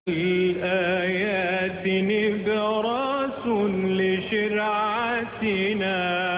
الآيات نبراس لشرعتنا.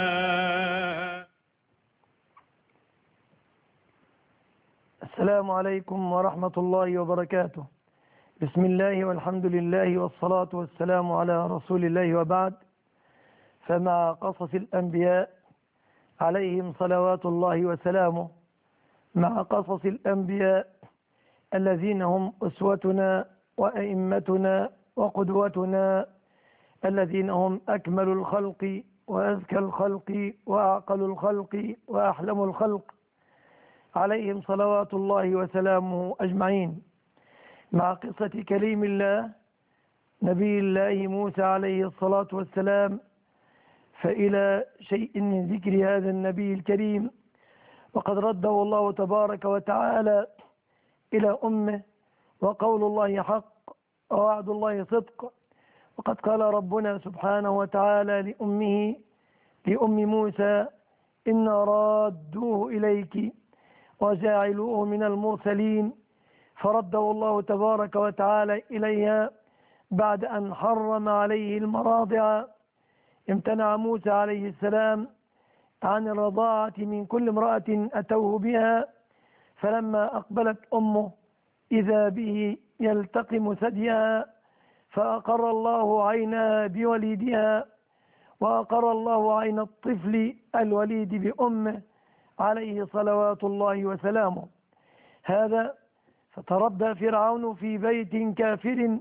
السلام عليكم ورحمة الله وبركاته. بسم الله والحمد لله والصلاة والسلام على رسول الله، وبعد. فمع قصص الأنبياء عليهم صلوات الله وسلامه، مع قصص الأنبياء الذين هم أسوتنا وأئمتنا وقدوتنا، الذين هم أكمل الخلق وأزكى الخلق وأعقل الخلق وأحلم الخلق، عليهم صلوات الله وسلامه أجمعين. مع قصة كليم الله نبي الله موسى عليه الصلاة والسلام، فإلى شيء من ذكر هذا النبي الكريم، وقد رده الله تبارك وتعالى إلى أمه، وقول الله حق ووعد الله صدق. وقد قال ربنا سبحانه وتعالى لأم موسى: إنا رادوه إليك وجاعلوه من المرسلين. فرده الله تبارك وتعالى إليها بعد أن حرم عليه المراضع. امتنع موسى عليه السلام عن الرضاعة من كل امرأة أتوه بها، فلما أقبلت أمه إذا به يلتقم ثديها، فأقر الله عينها بوليدها، وأقر الله عين الطفل الوليد بأمه عليه صلوات الله وسلامه. هذا فتربى فرعون في بيت كافر،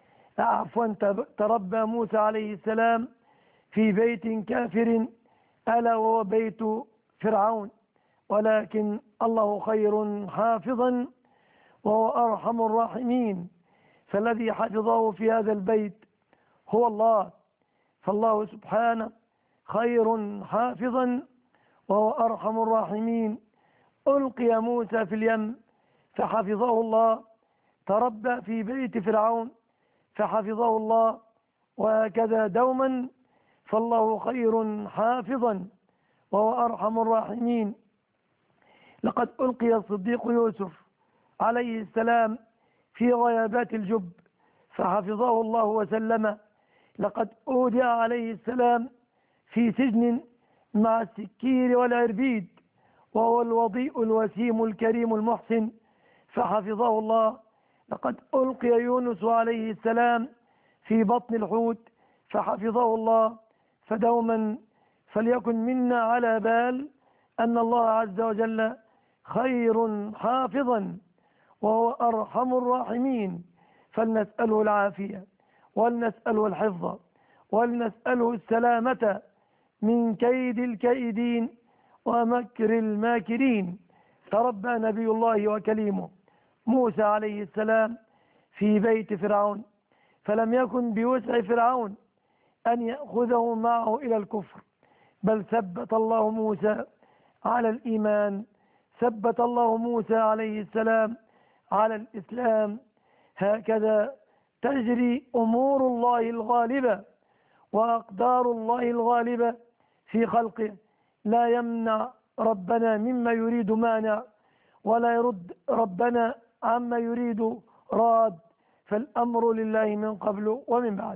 تربى موسى عليه السلام في بيت كافر، ألا وهو بيت فرعون، ولكن الله خير حافظا وهو أرحم الراحمين، فالذي حفظه في هذا البيت هو الله، فالله سبحانه خير حافظا وهو أرحم الراحمين. ألقي موسى في اليم فحفظه الله، تربى في بيت فرعون فحفظه الله، وهكذا دوما، فالله خير حافظا وهو أرحم الراحمين. لقد ألقي الصديق يوسف عليه السلام في غيابات الجب فحفظه الله وسلمه. لقد أودع عليه السلام في سجن مع السكير والعربيد، وهو الوضيء الوسيم الكريم المحسن، فحفظه الله. لقد ألقي يونس عليه السلام في بطن الحوت فحفظه الله. فدوما فليكن منا على بال أن الله عز وجل خير حافظا وهو أرحم الراحمين، فلنسأله العافية ولنسأله الحفظ ولنسأله السلامة من كيد الكائدين ومكر الماكرين. تربى نبي الله وكليمه موسى عليه السلام في بيت فرعون، فلم يكن بوسع فرعون أن يأخذه معه إلى الكفر، بل ثبت الله موسى على الإيمان، ثبت الله موسى عليه السلام على الإسلام. هكذا تجري أمور الله الغالبة وأقدار الله الغالبة في خلقه، لا يمنع ربنا مما يريد مانع، ولا يرد ربنا عما يريد راد، فالأمر لله من قبل ومن بعد.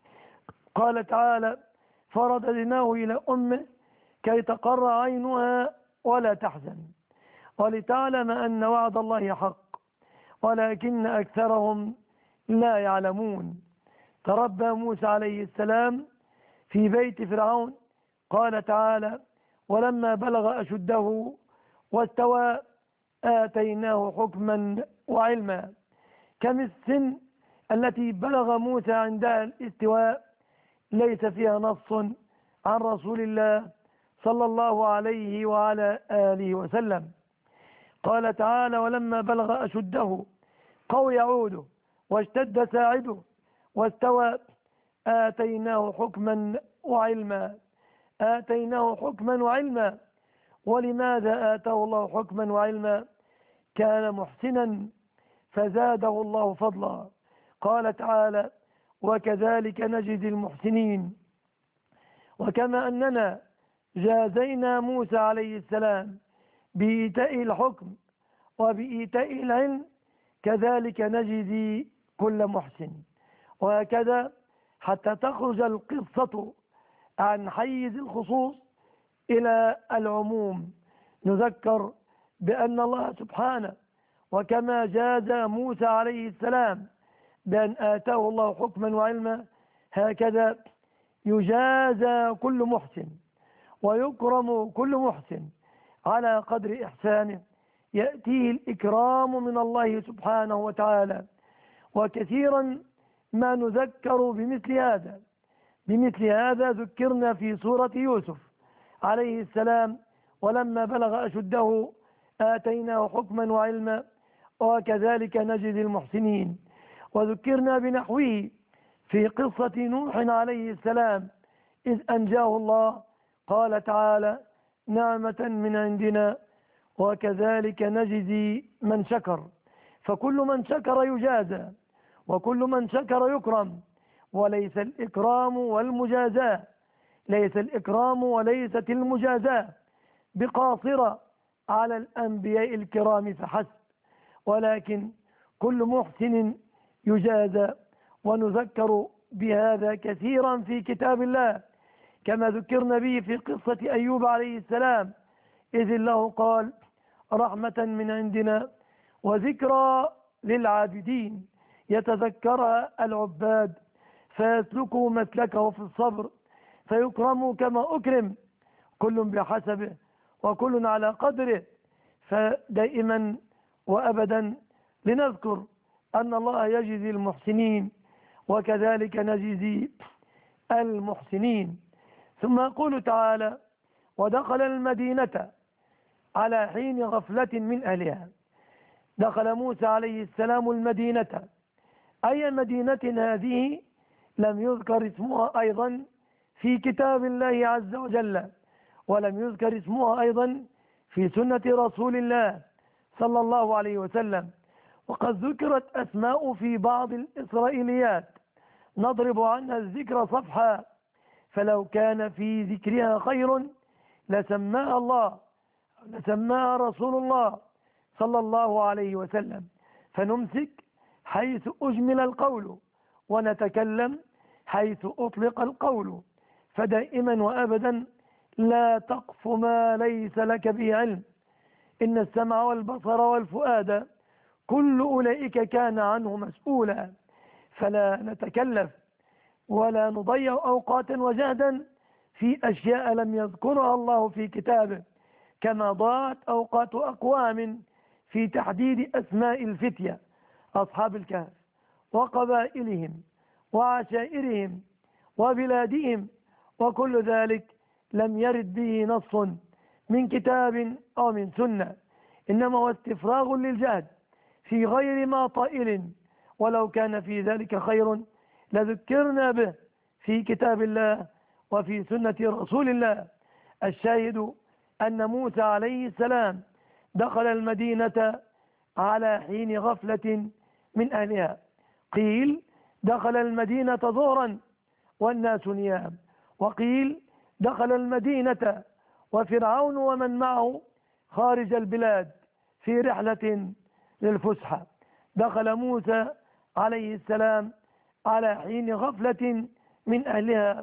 قال تعالى: فرددناه إلى أمه كي تقر عينها ولا تحزن ولتعلم أن وعد الله حق ولكن أكثرهم لا يعلمون. تربى موسى عليه السلام في بيت فرعون. قال تعالى: ولما بلغ أشده واستوى آتيناه حكما وعلما. كم السن التي بلغ موسى عندها الاستواء ليس فيها نص عن رسول الله صلى الله عليه وعلى آله وسلم. قال تعالى: ولما بلغ أشده قوي عوده واشتد ساعده واستوى آتيناه حكما وعلما. آتيناه حكما وعلما. ولماذا آتاه الله حكما وعلما؟ كان محسنا فزاده الله فضلا. قال تعالى: وكذلك نجزي المحسنين. وكما أننا جازينا موسى عليه السلام بإيتاء الحكم وبإيتاء العلم، كذلك نجزي كل محسن. وهكذا حتى تخرج القصة عن حيز الخصوص إلى العموم. نذكر بأن الله سبحانه وكما جاز موسى عليه السلام بأن آتاه الله حكما وعلما، هكذا يجازى كل محسن ويكرم كل محسن على قدر إحسانه، يأتيه الإكرام من الله سبحانه وتعالى. وكثيرا ما نذكر بمثل هذا ذكرنا في سورة يوسف عليه السلام، ولما بلغ أشده آتيناه حكما وعلما وكذلك نجزي المحسنين. وذكرنا بنحوه في قصة نوح عليه السلام إذ أنجاه الله، قال تعالى: نعمة من عندنا وكذلك نجزي من شكر. فكل من شكر يجازى وكل من شكر يكرم، وليس الإكرام والمجازاة وليست المجازاة بقاصرة على الأنبياء الكرام فحسب، ولكن كل محسن يجازى. ونذكر بهذا كثيرا في كتاب الله، كما ذكرنا به في قصة أيوب عليه السلام إذ الله قال: رحمة من عندنا وذكرى للعابدين، يتذكرها العباد فيسلكوا مسلكه في الصبر فيكرموا كما أكرم، كل بحسبه وكل على قدره. فدائما وأبدا لنذكر أن الله يجزي المحسنين وكذلك نجزي المحسنين. ثم يقول تعالى: ودخل المدينة على حين غفلة من أهلها. دخل موسى عليه السلام المدينة، أي مدينة هذه لم يذكر اسمها أيضا في كتاب الله عز وجل، ولم يذكر اسمها أيضا في سنة رسول الله صلى الله عليه وسلم. وقد ذكرت أسماء في بعض الإسرائيليات نضرب عنها الذكر صفحا، فلو كان في ذكرها خير لسماها رسول الله صلى الله عليه وسلم. فنمسك حيث أجمل القول ونتكلم حيث أطلق القول، فدائما وأبدا لا تقف ما ليس لك به علم. إن السمع والبصر والفؤاد كل أولئك كان عنه مسؤولا. فلا نتكلف ولا نضيع أوقاتا وجهدا في أشياء لم يذكرها الله في كتابه، كما ضاعت أوقات أقوام في تحديد أسماء الفتية أصحاب الكهف وقبائلهم وعشائرهم وبلادهم، وكل ذلك لم يرد به نص من كتاب أو من سنة، إنما هو استفراغ للجهد في غير ما طائل. ولو كان في ذلك خير لذكرنا به في كتاب الله وفي سنة رسول الله. الشاهد أن موسى عليه السلام دخل المدينة على حين غفلة من أهلها. قيل دخل المدينة ظهرا والناس نيام، وقيل دخل المدينة وفرعون ومن معه خارج البلاد في رحلة للفسحة. دخل موسى عليه السلام على حين غفلة من أهلها،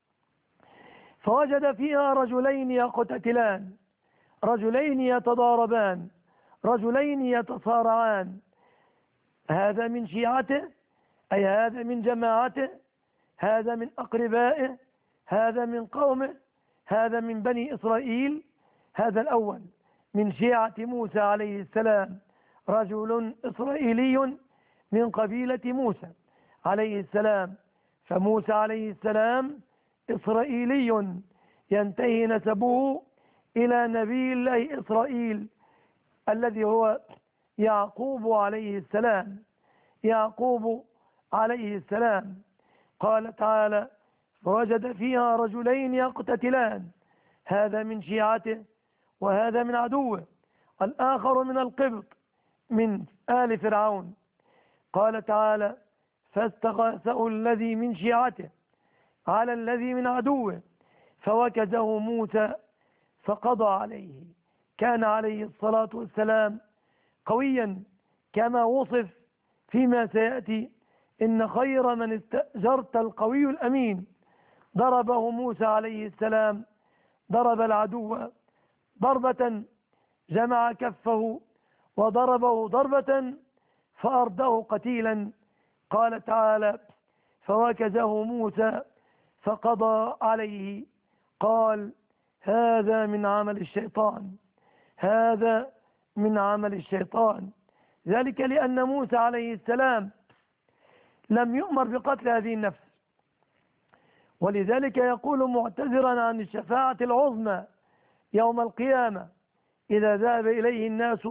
فوجد فيها رجلين يقتتلان، رجلين يتضاربان، رجلين يتصارعان، هذا من شيعته أي هذا من جماعته، هذا من أقربائه، هذا من قومه، هذا من بني إسرائيل. هذا الأول من شيعة موسى عليه السلام، رجل إسرائيلي من قبيلة موسى عليه السلام. فموسى عليه السلام إسرائيلي ينتهي نسبه إلى نبي الله إسرائيل الذي هو يعقوب عليه السلام. يعقوب عليه السلام قال تعالى: فوجد فيها رجلين يقتتلان، هذا من شيعته وهذا من عدوه، الآخر من القبط من آل فرعون. قال تعالى: فاستغاثه الذي من شيعته على الذي من عدوه فوكزه موسى فقضى عليه. كان عليه الصلاة والسلام قويا كما وصف فيما سيأتي إن خير من استأجرت القوي الأمين. ضربه موسى عليه السلام، ضرب العدو ضربة جمع كفه، وضربه ضربة فأرده قتيلا. قال تعالى: فوكزه موسى فقضى عليه. قال: هذا من عمل الشيطان، هذا من عمل الشيطان. ذلك لأن موسى عليه السلام لم يؤمر بقتل هذه النفس، ولذلك يقول معتذرا عن الشفاعة العظمى يوم القيامة إذا ذهب إليه الناس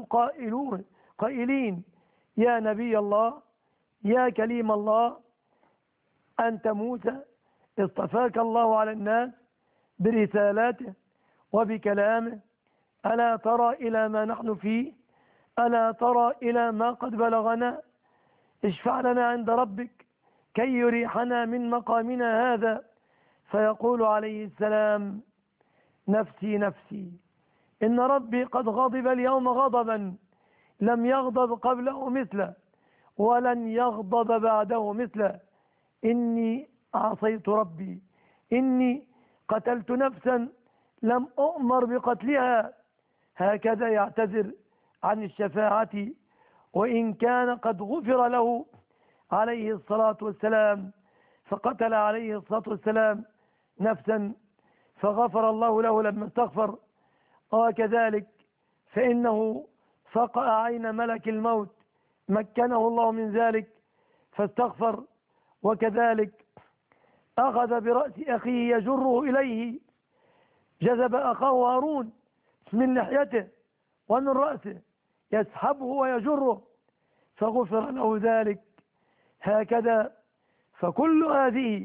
قائلين: يا نبي الله، يا كليم الله، أنت موسى اصطفاك الله على الناس برسالاته وبكلامه، ألا ترى إلى ما نحن فيه؟ ألا ترى إلى ما قد بلغنا؟ اشفع لنا عند ربك كي يريحنا من مقامنا هذا. فيقول عليه السلام: نفسي نفسي، إن ربي قد غضب اليوم غضبا لم يغضب قبله مثله ولن يغضب بعده مثله. إني عصيت ربي، إني قتلت نفسا لم أؤمر بقتلها. هكذا يعتذر عن الشفاعة، وإن كان قد غفر له عليه الصلاة والسلام، فقتل عليه الصلاة والسلام نفسا فغفر الله له لما استغفر. وكذلك فإنه فقع عين ملك الموت، مكنه الله من ذلك فاستغفر. وكذلك أخذ برأس أخيه يجره إليه، جذب أخاه هارون من لحيته ومن رأسه يسحبه ويجره فغفر له ذلك. هكذا فكل هذه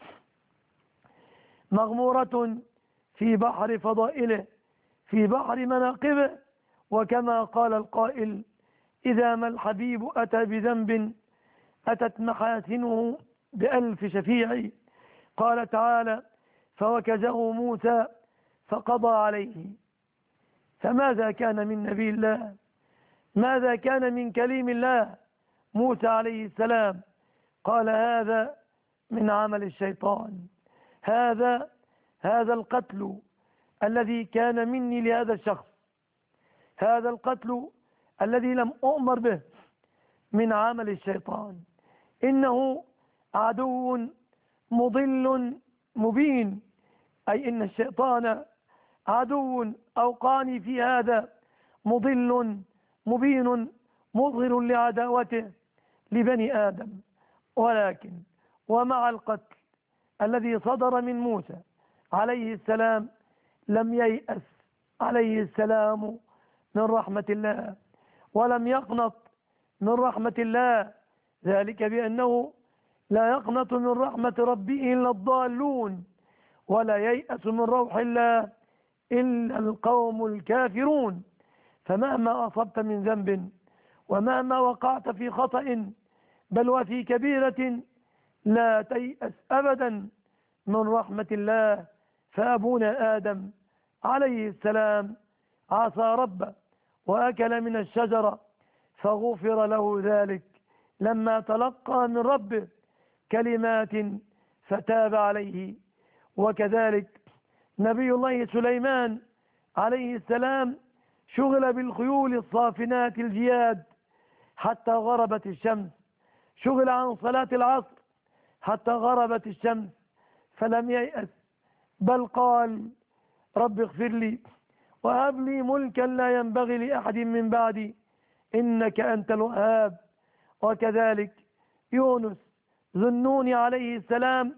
مغمورة في بحر فضائله، في بحر مناقبه. وكما قال القائل: إذا ما الحبيب أتى بذنب أتت محاسنه بألف شفيع. قال تعالى: فوكزه موسى فقضى عليه. فماذا كان من نبي الله؟ ماذا كان من كليم الله موسى عليه السلام؟ قال: هذا من عمل الشيطان، هذا القتل الذي كان مني لهذا الشخص، هذا القتل الذي لم أؤمر به من عمل الشيطان. إنه عدو مضل مبين، أي إن الشيطان عدو أوقاني في هذا، مضل مبين مظهر لعداوته لبني آدم. ولكن ومع القتل الذي صدر من موسى عليه السلام لم ييأس عليه السلام من رحمة الله، ولم يقنط من رحمة الله، ذلك بأنه لا يقنط من رحمة ربه إلا الضالون، ولا ييأس من روح الله إلا القوم الكافرون. فمهما أصبت من ذنب، ومهما وقعت في خطأ بل وفي كبيرة، لا تيأس أبدا من رحمة الله. فأبونا آدم عليه السلام عصى ربه وأكل من الشجرة فغفر له ذلك لما تلقى من ربه كلمات فتاب عليه. وكذلك نبي الله سليمان عليه السلام شغل بالخيول الصافنات الجياد حتى غربت الشمس، شغل عن صلاة العصر حتى غربت الشمس فلم ييأس، بل قال: رب اغفر لي وهب لي ملكا لا ينبغي لأحد من بعدي إنك أنت الوهاب. وكذلك يونس ذو النون عليه السلام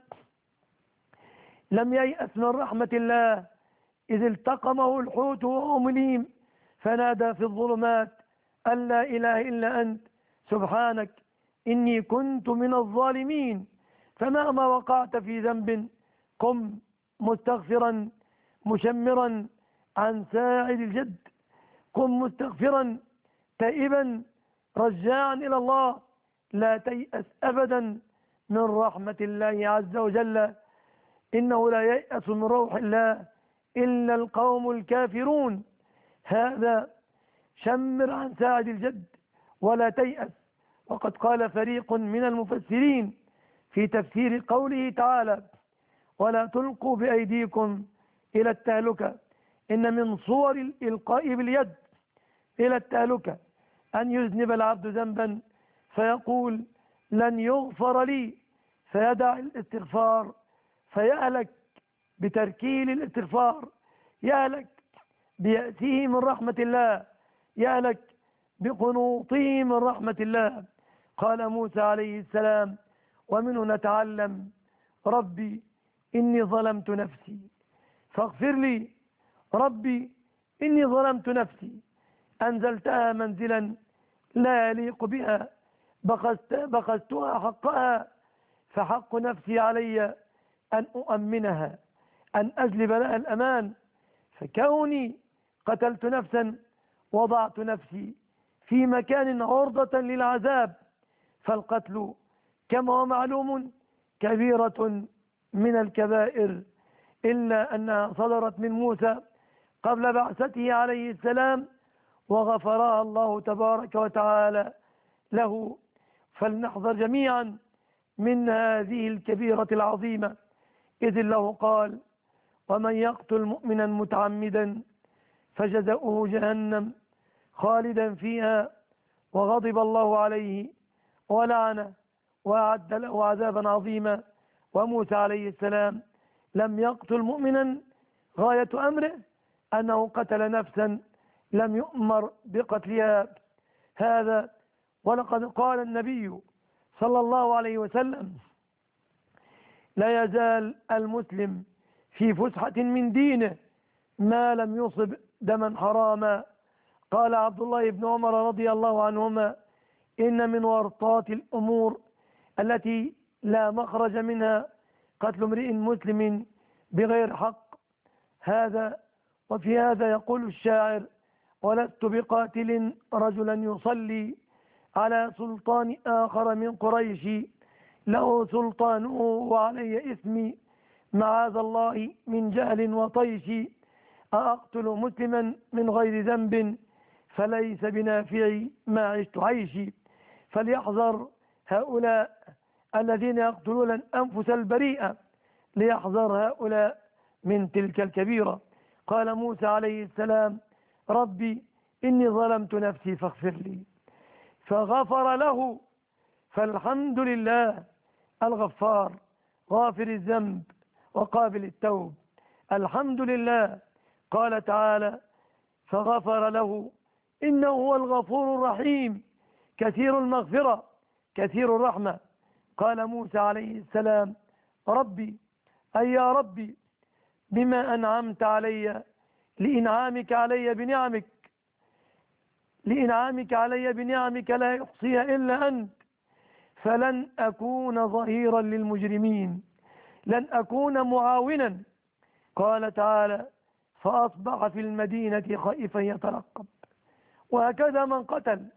لم ييأس من رحمة الله إذ التقمه الحوت وهو مليم فنادى في الظلمات أن لا إله إلا أنت سبحانك إني كنت من الظالمين. فمهما وقعت في ذنب قم مستغفرا مشمرا عن ساعد الجد، قم مستغفرا تائبا رجاعا إلى الله، لا تيأس أبدا من رحمة الله عز وجل. إنه لا ييأس من روح الله إلا القوم الكافرون. هذا شمر عن ساعد الجد ولا تيأس، وقد قال فريق من المفسرين في تفسير قوله تعالى: ولا تلقوا بأيديكم إلى التهلكة، إن من صور الإلقاء باليد إلى التهلكة أن يذنب العبد ذنبا فيقول لن يغفر لي، فيدع الاستغفار فيهلك بتركيل الاستغفار، يهلك بيأسه من رحمة الله، يهلك بقنوطه من رحمة الله. قال موسى عليه السلام: ومنه نتعلم ربي إني ظلمت نفسي فاغفر لي، ربي إني ظلمت نفسي، أنزلتها منزلا لا يليق بها، بخستها حقها، فحق نفسي علي أن أؤمنها، أن أجلب لها الأمان، فكوني قتلت نفسا وضعت نفسي في مكان عرضة للعذاب، فالقتل كما هو معلوم كبيرة من الكبائر، إلا أنها صدرت من موسى قبل بعثته عليه السلام وغفرها الله تبارك وتعالى له. فلنحذر جميعا من هذه الكبيرة العظيمة، إذ الله قال: ومن يقتل مؤمنا متعمدا فجزاؤه جهنم خالدا فيها وغضب الله عليه ولعنه وأعد له عذابا عظيما. وموسى عليه السلام لم يقتل مؤمنا، غاية أمره أنه قتل نفسا لم يؤمر بقتلها. هذا ولقد قال النبي صلى الله عليه وسلم: لا يزال المسلم في فسحة من دينه ما لم يصب دما حراما. قال عبد الله بن عمر رضي الله عنهما: إن من ورطات الأمور التي لا مخرج منها قتل امرئ مسلم بغير حق. وفي هذا يقول الشاعر: ولست بقاتل رجلا يصلي على سلطان آخر من قريش، له سلطانه وعلي إثمي، معاذ الله من جهل وطيش، أقتل مسلما من غير ذنب فليس بنافعي ما عشت عيشي. فليحذر هؤلاء الذين يقتلون الأنفس البريئة، ليحذر هؤلاء من تلك الكبيرة. قال موسى عليه السلام: ربي إني ظلمت نفسي فاغفر لي، فغفر له. فالحمد لله الغفار غافر الذنب وقابل التوب، الحمد لله. قال تعالى: فغفر له إنه هو الغفور الرحيم كثير المغفرة كثير الرحمة. قال موسى عليه السلام: ربي أي يا ربي بما أنعمت علي، لإنعامك علي بنعمك لا يحصيها إلا أنت، فلن أكون ظهيرا للمجرمين، لن أكون معاونا. قال تعالى: فأصبح في المدينة خائفا يترقب. وهكذا من قتل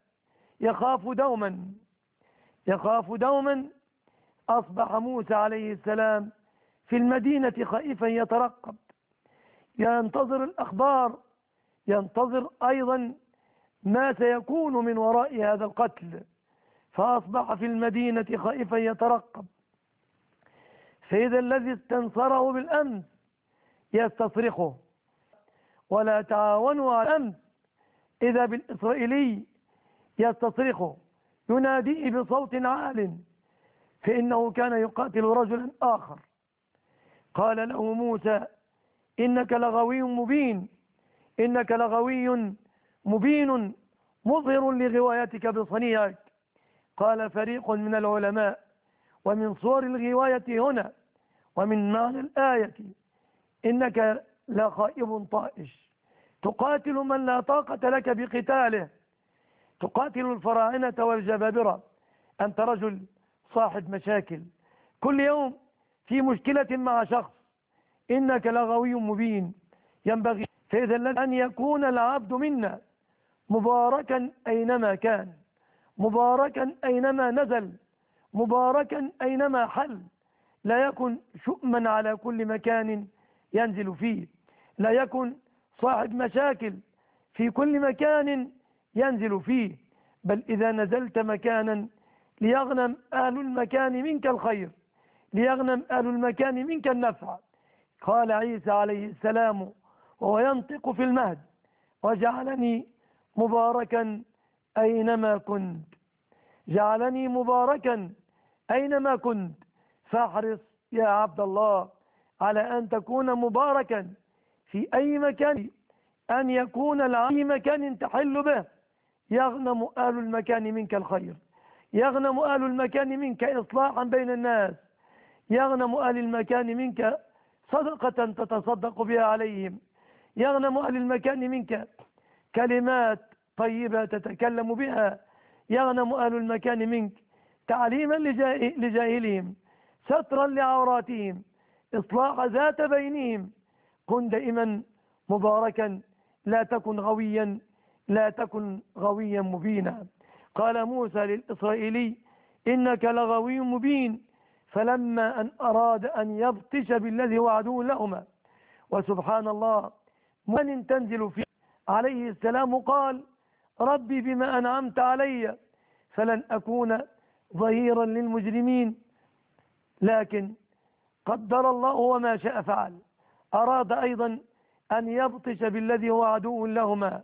يخاف دوما، أصبح موسى عليه السلام في المدينة خائفا يترقب، ينتظر الأخبار، ينتظر أيضا ما سيكون من وراء هذا القتل. فأصبح في المدينة خائفا يترقب، فإذا الذي استنصره بالأمس يستصرخه: ولا تعاونوا على الأمس، إذا بالإسرائيلي يستصرخه يناديه بصوت عال، فإنه كان يقاتل رجلا آخر. قال له موسى: إنك لغوي مبين، إنك لغوي مبين مظهر لغوايتك بصنيعك. قال فريق من العلماء: ومن صور الغواية هنا ومن معنى الآية إنك لخائب طائش، تقاتل من لا طاقة لك بقتاله، تقاتل الفراعنة والجبابرة، أنت رجل صاحب مشاكل، كل يوم في مشكلة مع شخص، إنك لغوي مبين. ينبغي فإذا أن يكون العبد منا مباركا أينما كان، مباركا أينما نزل، مباركا أينما حل، لا يكن شؤما على كل مكان ينزل فيه، لا يكن صاحب مشاكل في كل مكان ينزل فيه، بل إذا نزلت مكانا ليغنم أهل المكان منك الخير، ليغنم أهل المكان منك النفع. قال عيسى عليه السلام وهو ينطق في المهد: وجعلني مباركا أينما كنت، جعلني مباركا أينما كنت. فاحرص يا عبد الله على أن تكون مباركا في أي مكان، أن يكون أي مكان تحل به يغنم أهل المكان منك الخير، يغنم أهل المكان منك إصلاحا بين الناس، يغنم أهل المكان منك صدقة تتصدق بها عليهم، يغنم أهل المكان منك كلمات طيبة تتكلم بها، يغنم أهل المكان منك تعليما لجاهلهم، سترا لعوراتهم، إصلاح ذات بينهم. كن دائما مباركا، لا تكن غويا، لا تكن غويا مبينا. قال موسى للإسرائيلي: إنك لغوي مبين. فلما أن أراد أن يبطش بالذي هو عدو لهما، وسبحان الله، من تنزل فيه عليه السلام قال: ربي بما أنعمت علي فلن أكون ظهيرا للمجرمين. لكن قدر الله وما شاء فعل، أراد أيضا أن يبطش بالذي هو عدو لهما.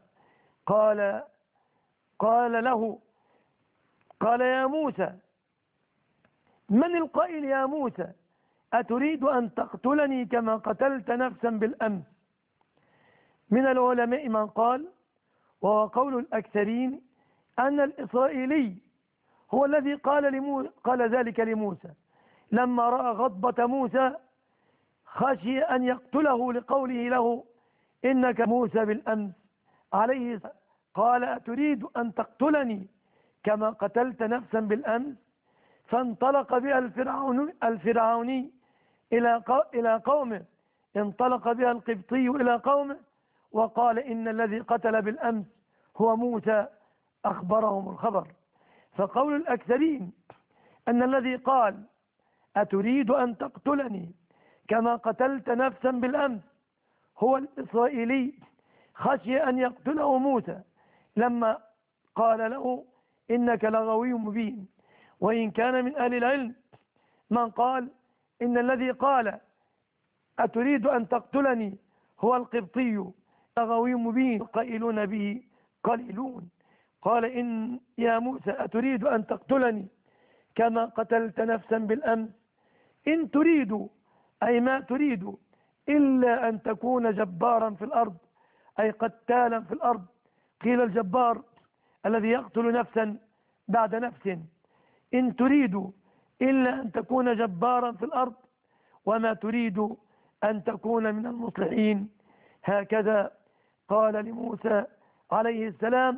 قال له: قال يا موسى، من القائل يا موسى أتريد أن تقتلني كما قتلت نفسا بالأمس؟ من العلماء من قال، وهو قول الأكثرين، أن الإسرائيلي هو الذي قال ذلك لموسى لما رأى غضبة موسى، خشي أن يقتله لقوله له: إنك موسى بالأمس عليه قال: أتريد أن تقتلني كما قتلت نفسا بالأمس؟ فانطلق بها الفرعوني إلى قومه، انطلق بها القبطي إلى قومه وقال: إن الذي قتل بالأمس هو موسى، أخبرهم الخبر. فقول الأكثرين أن الذي قال: أتريد أن تقتلني كما قتلت نفسا بالأمس هو الإسرائيلي، خشي أن يقتله موسى لما قال له: إنك لغوي مبين. وإن كان من أهل العلم من قال إن الذي قال: أتريد أن تقتلني هو القبطي، لغوي مبين، قائلون به قليلون. قال: إن يا موسى أتريد أن تقتلني كما قتلت نفسا بالأمس؟ إن تريد، أي ما تريد، إلا أن تكون جبارا في الأرض، أي قتالا في الأرض. قيل الجبار الذي يقتل نفسا بعد نفس. إن تريد إلا أن تكون جبارا في الأرض، وما تريد أن تكون من المصلحين. هكذا قال لموسى عليه السلام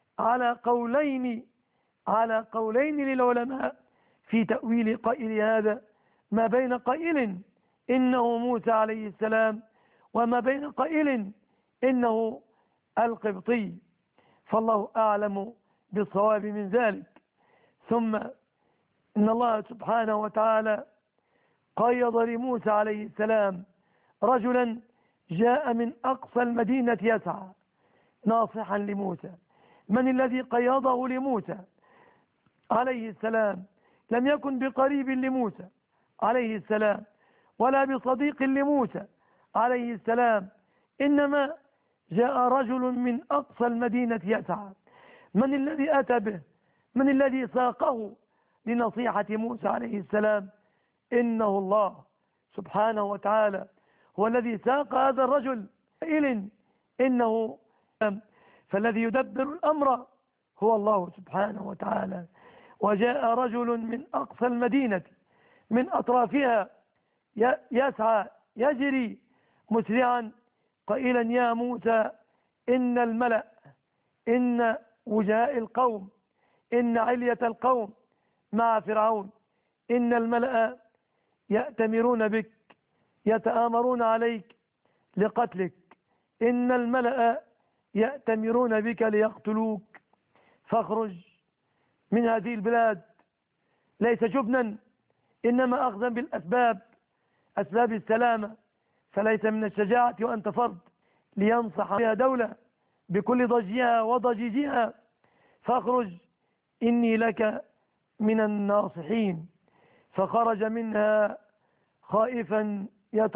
على قولين للعلماء في تأويل قائل هذا، ما بين قائل إنه موسى عليه السلام، وما بين قائل إنه القبطي، فالله أعلم بالصواب من ذلك. ثم إن الله سبحانه وتعالى قيض لموسى عليه السلام رجلا جاء من أقصى المدينة يسعى ناصحا لموسى. من الذي قيضه لموسى عليه السلام؟ لم يكن بقريب لموسى عليه السلام ولا بصديق لموسى عليه السلام، إنما جاء رجل من أقصى المدينة يسعى. من الذي أتى به؟ من الذي ساقه لنصيحة موسى عليه السلام؟ إنه الله سبحانه وتعالى هو الذي ساق هذا الرجل إنه، فالذي يدبر الأمر هو الله سبحانه وتعالى. وجاء رجل من أقصى المدينة من أطرافها يسعى يجري مسرعا قائلا: يا موسى، إن الملأ، إن وجهاء القوم، إن علية القوم مع فرعون، إن الملأ يأتمرون بك، يتآمرون عليك لقتلك، إن الملأ يأتمرون بك ليقتلوك، فاخرج من هذه البلاد، ليس جبنا إنما أخذا بالأسباب، أسباب السلامة، فليس من الشجاعة وأنت فرد لينصح بها دولة بكل ضجها وضجيجها، فاخرج إني لك من الناصحين، فخرج منها خائفا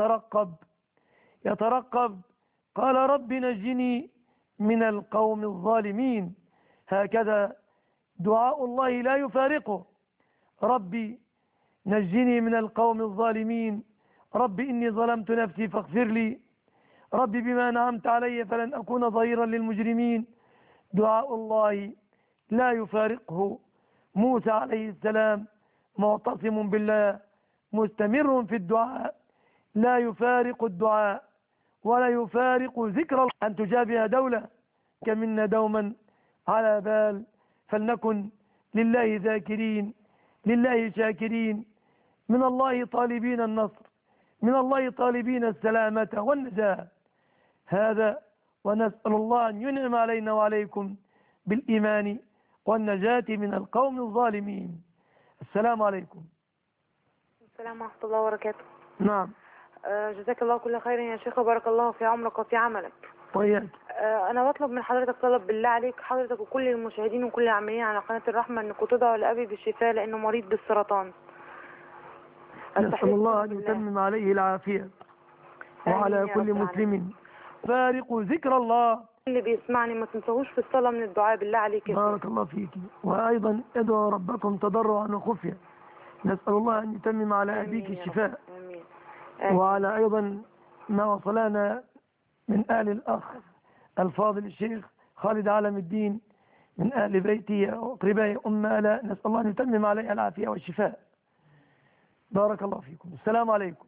يترقب قال رب نجني من القوم الظالمين. هكذا دعاء الله لا يفارقه. ربي نجني من القوم الظالمين، رب إني ظلمت نفسي فاغفر لي، رب بما أنعمت علي فلن أكون ظهيرا للمجرمين. دعاء الله لا يفارقه. موسى عليه السلام معتصم بالله مستمر في الدعاء، لا يفارق الدعاء ولا يفارق ذكر أن تجابه دولة كمنا دوما على بال، فلنكن لله ذاكرين، لله شاكرين، من الله طالبين النصر، من الله طالبين السلامة والنجاة. هذا ونسأل الله أن ينعم علينا وعليكم بالإيمان والنجاة من القوم الظالمين. السلام عليكم. السلام ورحمة الله وبركاته. نعم. جزاك الله كل خير يا شيخ، وبارك الله في عمرك وفي عملك. وإياك. أنا بطلب من حضرتك طلب بالله عليك، حضرتك وكل المشاهدين وكل العاملين على قناة الرحمة، أنكم تدعوا لأبي بالشفاء لأنه مريض بالسرطان. نسأل الله أن يتمم عليه العافية وعلى كل مسلم. فارق ذكر الله. اللي بيسمعني ما تنسوش في الصلاة من الدعاء بالله عليك. بارك الله فيك. وأيضا ادعوا ربكم تضرعا وخفية. نسأل الله أن يتمم على أبيك الشفاء. آمين. وعلى أيضا ما وصلنا من آل الأخ الفاضل الشيخ خالد عالم الدين من أهل بيتي وقربائي آلاء، نسأل الله أن يتمم عليها العافية والشفاء. بارك الله فيكم. السلام عليكم.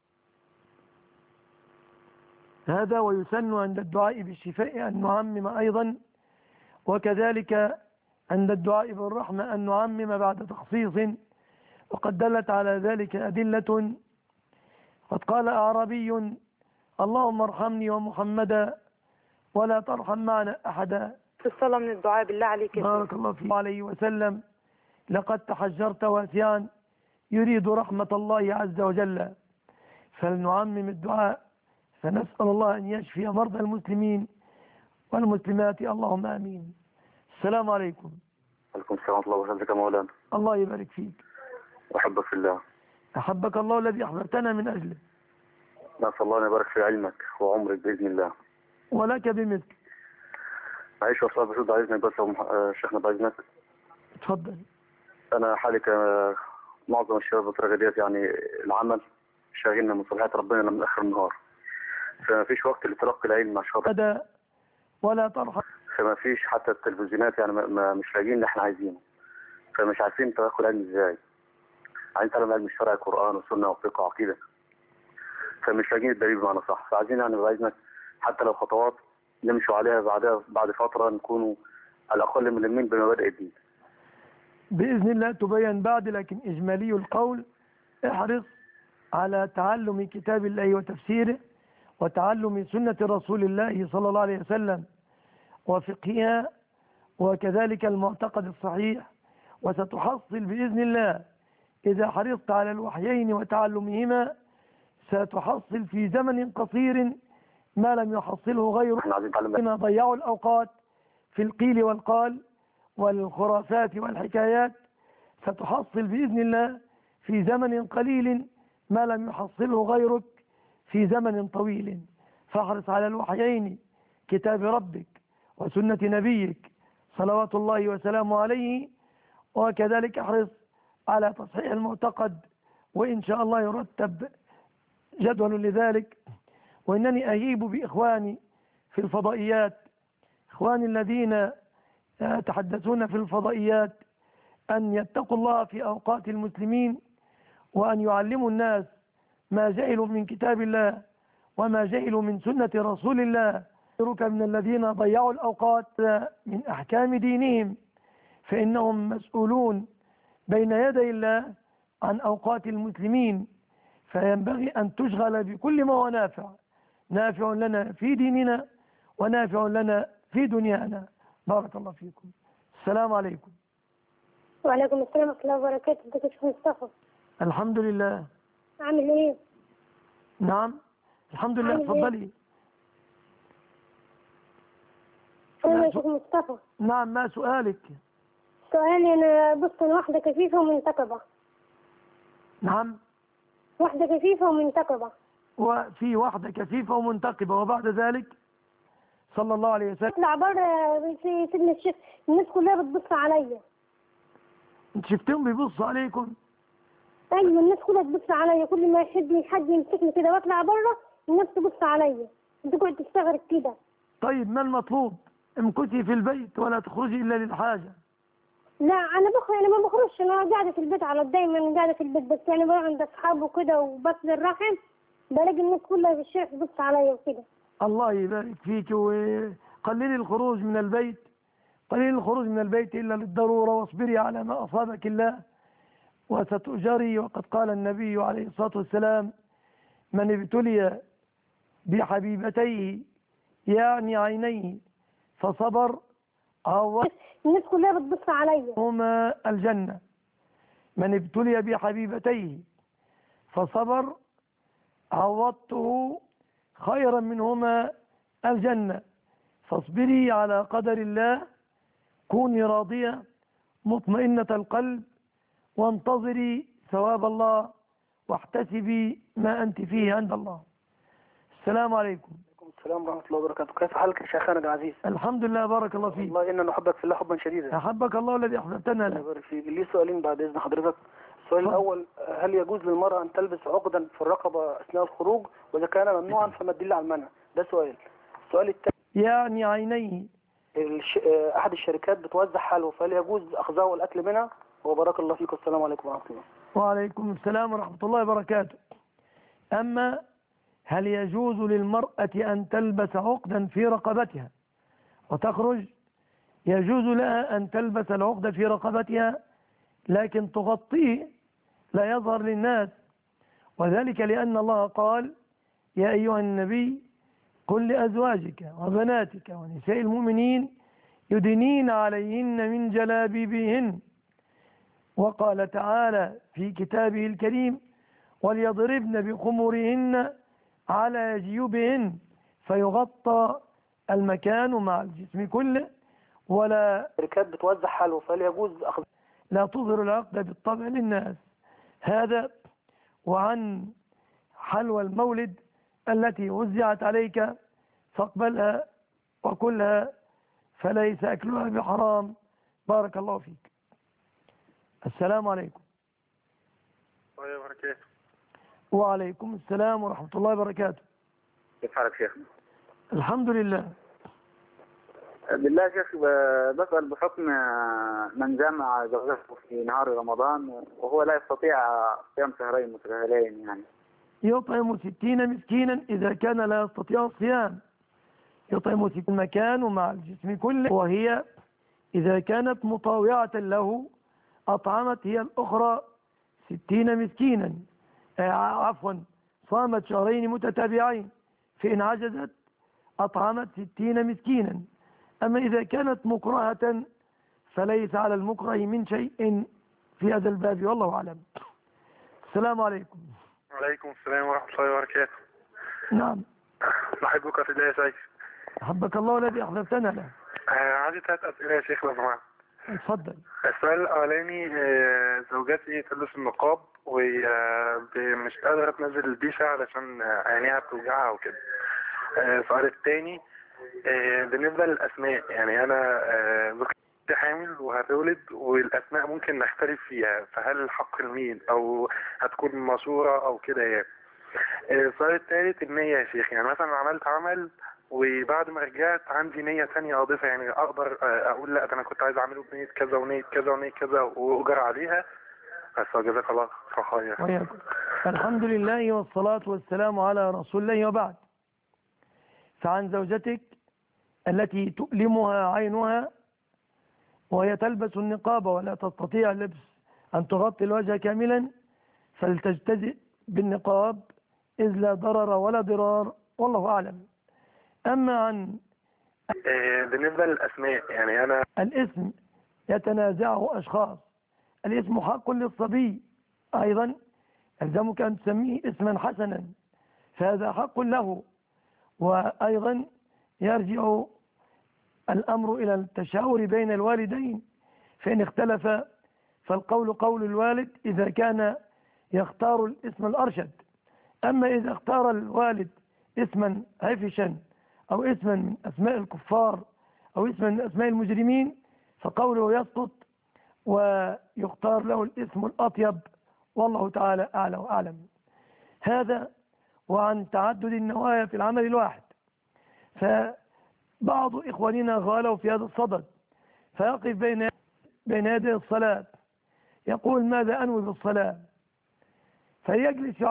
هذا ويسن عند الدعاء بالشفاء أن نعمم أيضا، وكذلك عند الدعاء بالرحمة أن نعمم بعد تخصيص، وقد دلت على ذلك أدلة. قد قال أعرابي اللهم ارحمني ومحمدا ولا ترحم معنا أحدا. في الصلاة من الدعاء بالله عليك. بارك الله فيك. عليه وسلم لقد تحجرت واسعا يريد رحمة الله عز وجل، فلنعمم الدعاء، فنسأل الله أن يشفي مرضى المسلمين والمسلمات، اللهم آمين. السلام عليكم. عليكم السلام ورحمة الله وبركاته. مولانا الله يبارك فيك. أحبك في الله. أحبك الله الذي أحببتنا من أجله. نسأل الله أن يبارك في علمك وعمرك بإذن الله. ولك بمثل. معيش وصلت بشد عايزني بس شيخنا بعايزنك. تفضل. أنا حالي معظم الشباب الفترة ديت يعني العمل شاغلنا من صباحات ربنا من آخر النهار، فما فيش وقت لتلقي العلم مع شباب. هذا ولا ترحم. فما فيش حتى التلفزيونات يعني مش لاقيين اللي احنا عايزينه، فمش عارفين تلقي العلم ازاي. عايزين نتعلم علم الشرع، قرآن وسنة وفقه وعقيدة، فمش لاقيين الدليل بمعنى صح. فعايزين يعني عايزنا حتى لو خطوات نمشوا عليها بعد فترة نكونوا على الأقل ملمين بمبادئ الدين. بإذن الله تبين بعد، لكن إجمالي القول احرص على تعلم كتاب الله وتفسيره، وتعلم سنة رسول الله صلى الله عليه وسلم وفقهها، وكذلك المعتقد الصحيح. وستحصل بإذن الله إذا حرصت على الوحيين وتعلمهما، ستحصل في زمن قصير ما لم يحصله غيره. ما ضيعوا الأوقات في القيل والقال والخرافات والحكايات، ستحصل بإذن الله في زمن قليل ما لم يحصله غيرك في زمن طويل. فاحرص على الوحيين، كتاب ربك وسنة نبيك صلوات الله وسلامه عليه، وكذلك احرص على تصحيح المعتقد، وإن شاء الله يرتب جدول لذلك. وإنني أهيب بإخواني في الفضائيات، إخواني الذين يتحدثون في الفضائيات، أن يتقوا الله في أوقات المسلمين، وأن يعلموا الناس ما جهلوا من كتاب الله وما جهلوا من سنة رسول الله. من الذين ضيعوا الأوقات من أحكام دينهم، فإنهم مسؤولون بين يدي الله عن أوقات المسلمين، فينبغي أن تشغل بكل ما هو نافع لنا في ديننا ونافع لنا في دنيانا. بارك الله فيكم. السلام عليكم. وعليكم السلام ورحمة الله وبركاته. ازيك يا شيخ مصطفى؟ الحمد لله. عامل ايه؟ نعم الحمد لله. اتفضلي. ايه يا شيخ مصطفى؟ نعم، ما سؤالك؟ سؤالي أنا بص، أنا واحدة كفيفة ومنتقبة. نعم. واحدة كفيفة ومنتقبة. وفي واحدة كفيفة ومنتقبة، وبعد ذلك صلى الله عليه وسلم اطلع بره في سيدنا الشيخ، الناس كلها بتبص عليا. انت شفتهم بيبصوا عليكم؟ ايوه الناس كلها تبص عليا، كل ما يحب حد يمسكني كده واطلع بره الناس تبص عليا. انت كنت تستغرب كده. طيب ما المطلوب؟ امكثي في البيت ولا تخرجي إلا للحاجة. لا انا بخرج، انا ما بخرجش، انا قاعده في البيت، على دايما قاعده في البيت، بس يعني بروح عند اصحابي وكده وبصل الرحم، بلاقي الناس كلها في الشارع تبص عليا وكده. الله يبارك فيك. وقللي الخروج من البيت، قليل الخروج من البيت إلا للضرورة، واصبري على ما أصابك الله وستؤجري. وقد قال النبي عليه الصلاة والسلام: من ابتلي بحبيبتيه يعني عينيه فصبر الناس كلها بتبص عليا. هما الجنة. من ابتلي بحبيبتيه فصبر عوضته خيرا منهما الجنة. فاصبري على قدر الله، كوني راضية مطمئنة القلب، وانتظري ثواب الله، واحتسبي ما أنت فيه عند الله. السلام عليكم. وعليكم السلام ورحمة الله وبركاته. كيف حالك يا شيخنا العزيز؟ الحمد لله، بارك الله فيك. والله إننا نحبك في الله حبا شديدا. أحبك الله الذي أحببتنا الله له. يبارك فيك. لي سؤالين بعد إذن حضرتك. السؤال الأول: هل يجوز للمرأة أن تلبس عقدا في الرقبة أثناء الخروج؟ وإذا كان ممنوعا فما الدليل على المنع؟ ده سؤال. السؤال الثاني: يعني عينيه. أحد الشركات بتوزع حلوى، فهل يجوز أخذها والأكل منها؟ وبارك الله فيك، والسلام عليكم ورحمة الله. وعليكم السلام ورحمة الله وبركاته. أما هل يجوز للمرأة أن تلبس عقدا في رقبتها وتخرج؟ يجوز لها أن تلبس العقد في رقبتها، لكن تغطيه لا يظهر للناس، وذلك لأن الله قال: يا أيها النبي قل لأزواجك وبناتك ونساء المؤمنين يدنين عليهن من جلابيبهن. وقال تعالى في كتابه الكريم: وليضربن بخمرهن على جيوبهن، فيغطى المكان مع الجسم كله. ولا الشركات بتوزع حلوى، فهل يجوز أخذ؟ لا تظهر العقد بالطبع للناس. هذا. وعن حلوى المولد التي وزعت عليك فاقبلها وكلها، فليس أكلها بحرام. بارك الله فيك. السلام عليكم. وعليكم السلام ورحمة الله وبركاته. كيف حالك شيخ؟ الحمد لله. بالله يا شيخ، بسأل بحكم من جامع زوجته في نهار رمضان وهو لا يستطيع صيام شهرين متتاليين، يعني يطعم 60 مسكينا إذا كان لا يستطيع الصيام. يطعم 60 مكان مع الجسم كله، وهي إذا كانت مطاوعة له أطعمت هي الأخرى 60 مسكينا، عفوا صامت شهرين متتابعين، فإن عجزت أطعمت 60 مسكينا. أما إذا كانت مكرهة فليس على المكره من شيء في هذا الباب، والله أعلم. السلام عليكم. وعليكم السلام ورحمة الله وبركاته. نعم. نحبك في الله يا شيخ. أحبك الله الذي أحببتنا له. عندي 3 أسئلة يا شيخ لو سمحت. اتفضل. السؤال الأولاني: زوجتي تلبس النقاب ومش قادرة تنزل البيشة علشان عينيها بتوجعها وكده. السؤال الثاني: بالنسبة للأسماء، يعني أنا زوجتي حامل وهتولد، والأسماء ممكن نختلف فيها، فهل الحق لمين أو هتكون مشورة أو كده يعني. السؤال الثالث: النية يا شيخ، يعني مثلا عملت عمل وبعد ما رجعت عندي نية ثانية أضيفها، يعني أقدر أقول لا ده أنا كنت عايز أعمله بنية كذا ونية كذا ونية كذا وأجر عليها. بس جزاك الله خير. وياكم. الحمد لله والصلاة والسلام على رسول الله، وبعد. فعن زوجتك التي تؤلمها عينها وهي تلبس النقاب ولا تستطيع لبس أن تغطي الوجه كاملا، فلتجتزئ بالنقاب إذ لا ضرر ولا ضرار، والله أعلم. أما عن بالنسبة للأسماء، يعني أنا الاسم يتنازعه أشخاص. الاسم حق للصبي، أيضا يلزمك أن تسميه اسما حسنا، فهذا حق له. وأيضا يرجع الأمر إلى التشاور بين الوالدين، فإن اختلف فالقول قول الوالد إذا كان يختار الاسم الأرشد. أما إذا اختار الوالد اسما عفشا أو اسما من أسماء الكفار أو اسما من أسماء المجرمين فقوله يسقط ويختار له الاسم الأطيب، والله تعالى أعلى وأعلم. هذا وعن تعدد النوايا في العمل الواحد. فبعض إخواننا غالوا في هذا الصدد، فيقف بين يدي الصلاة يقول ماذا أنوي بالصلاة، فيجلس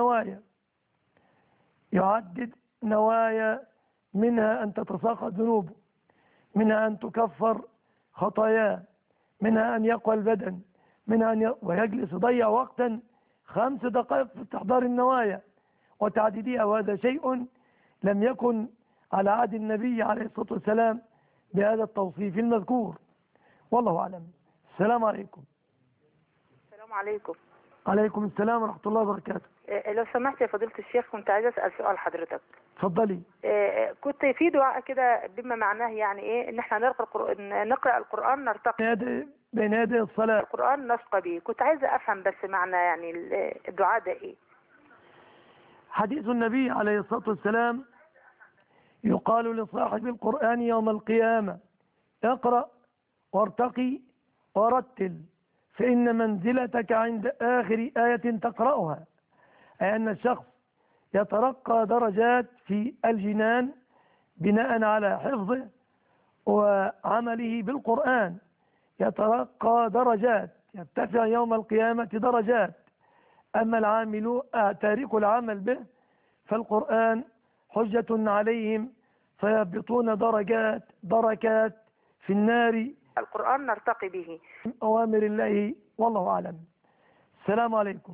يعدد نوايا منها أن تتساقط ذنوبه، منها أن تكفر خطاياه، منها أن يقوى البدن، منها ويجلس يضيع وقتا 5 دقائق في استحضار النوايا وتعديدها، وهذا شيء لم يكن على عهد النبي عليه الصلاة والسلام بهذا التوصيف المذكور، والله أعلم. السلام عليكم. السلام عليكم. عليكم السلام ورحمة الله وبركاته. لو سمحت يا فضيلة الشيخ كنت عايزة أسأل سؤال حضرتك. اتفضلي. كنت في دعاء كده بما معناه يعني إيه إن إحنا نقرأ القرآن نرتقي بين يدي الصلاة، القرآن نسقى به. كنت عايزة أفهم بس معنى يعني الدعاء ده إيه؟ حديث النبي عليه الصلاة والسلام يقال لصاحب القرآن يوم القيامة اقرأ وارتقي ورتل فإن منزلتك عند آخر آية تقرأها، أي أن الشخص يترقى درجات في الجنان بناء على حفظه وعمله بالقرآن، يترقى درجات، يرتفع يوم القيامة درجات. أما العامل تارك العمل به فالقرآن حجة عليهم فيهبطون دركات في النار. القرآن نرتقي به أوامر الله، والله أعلم. السلام عليكم.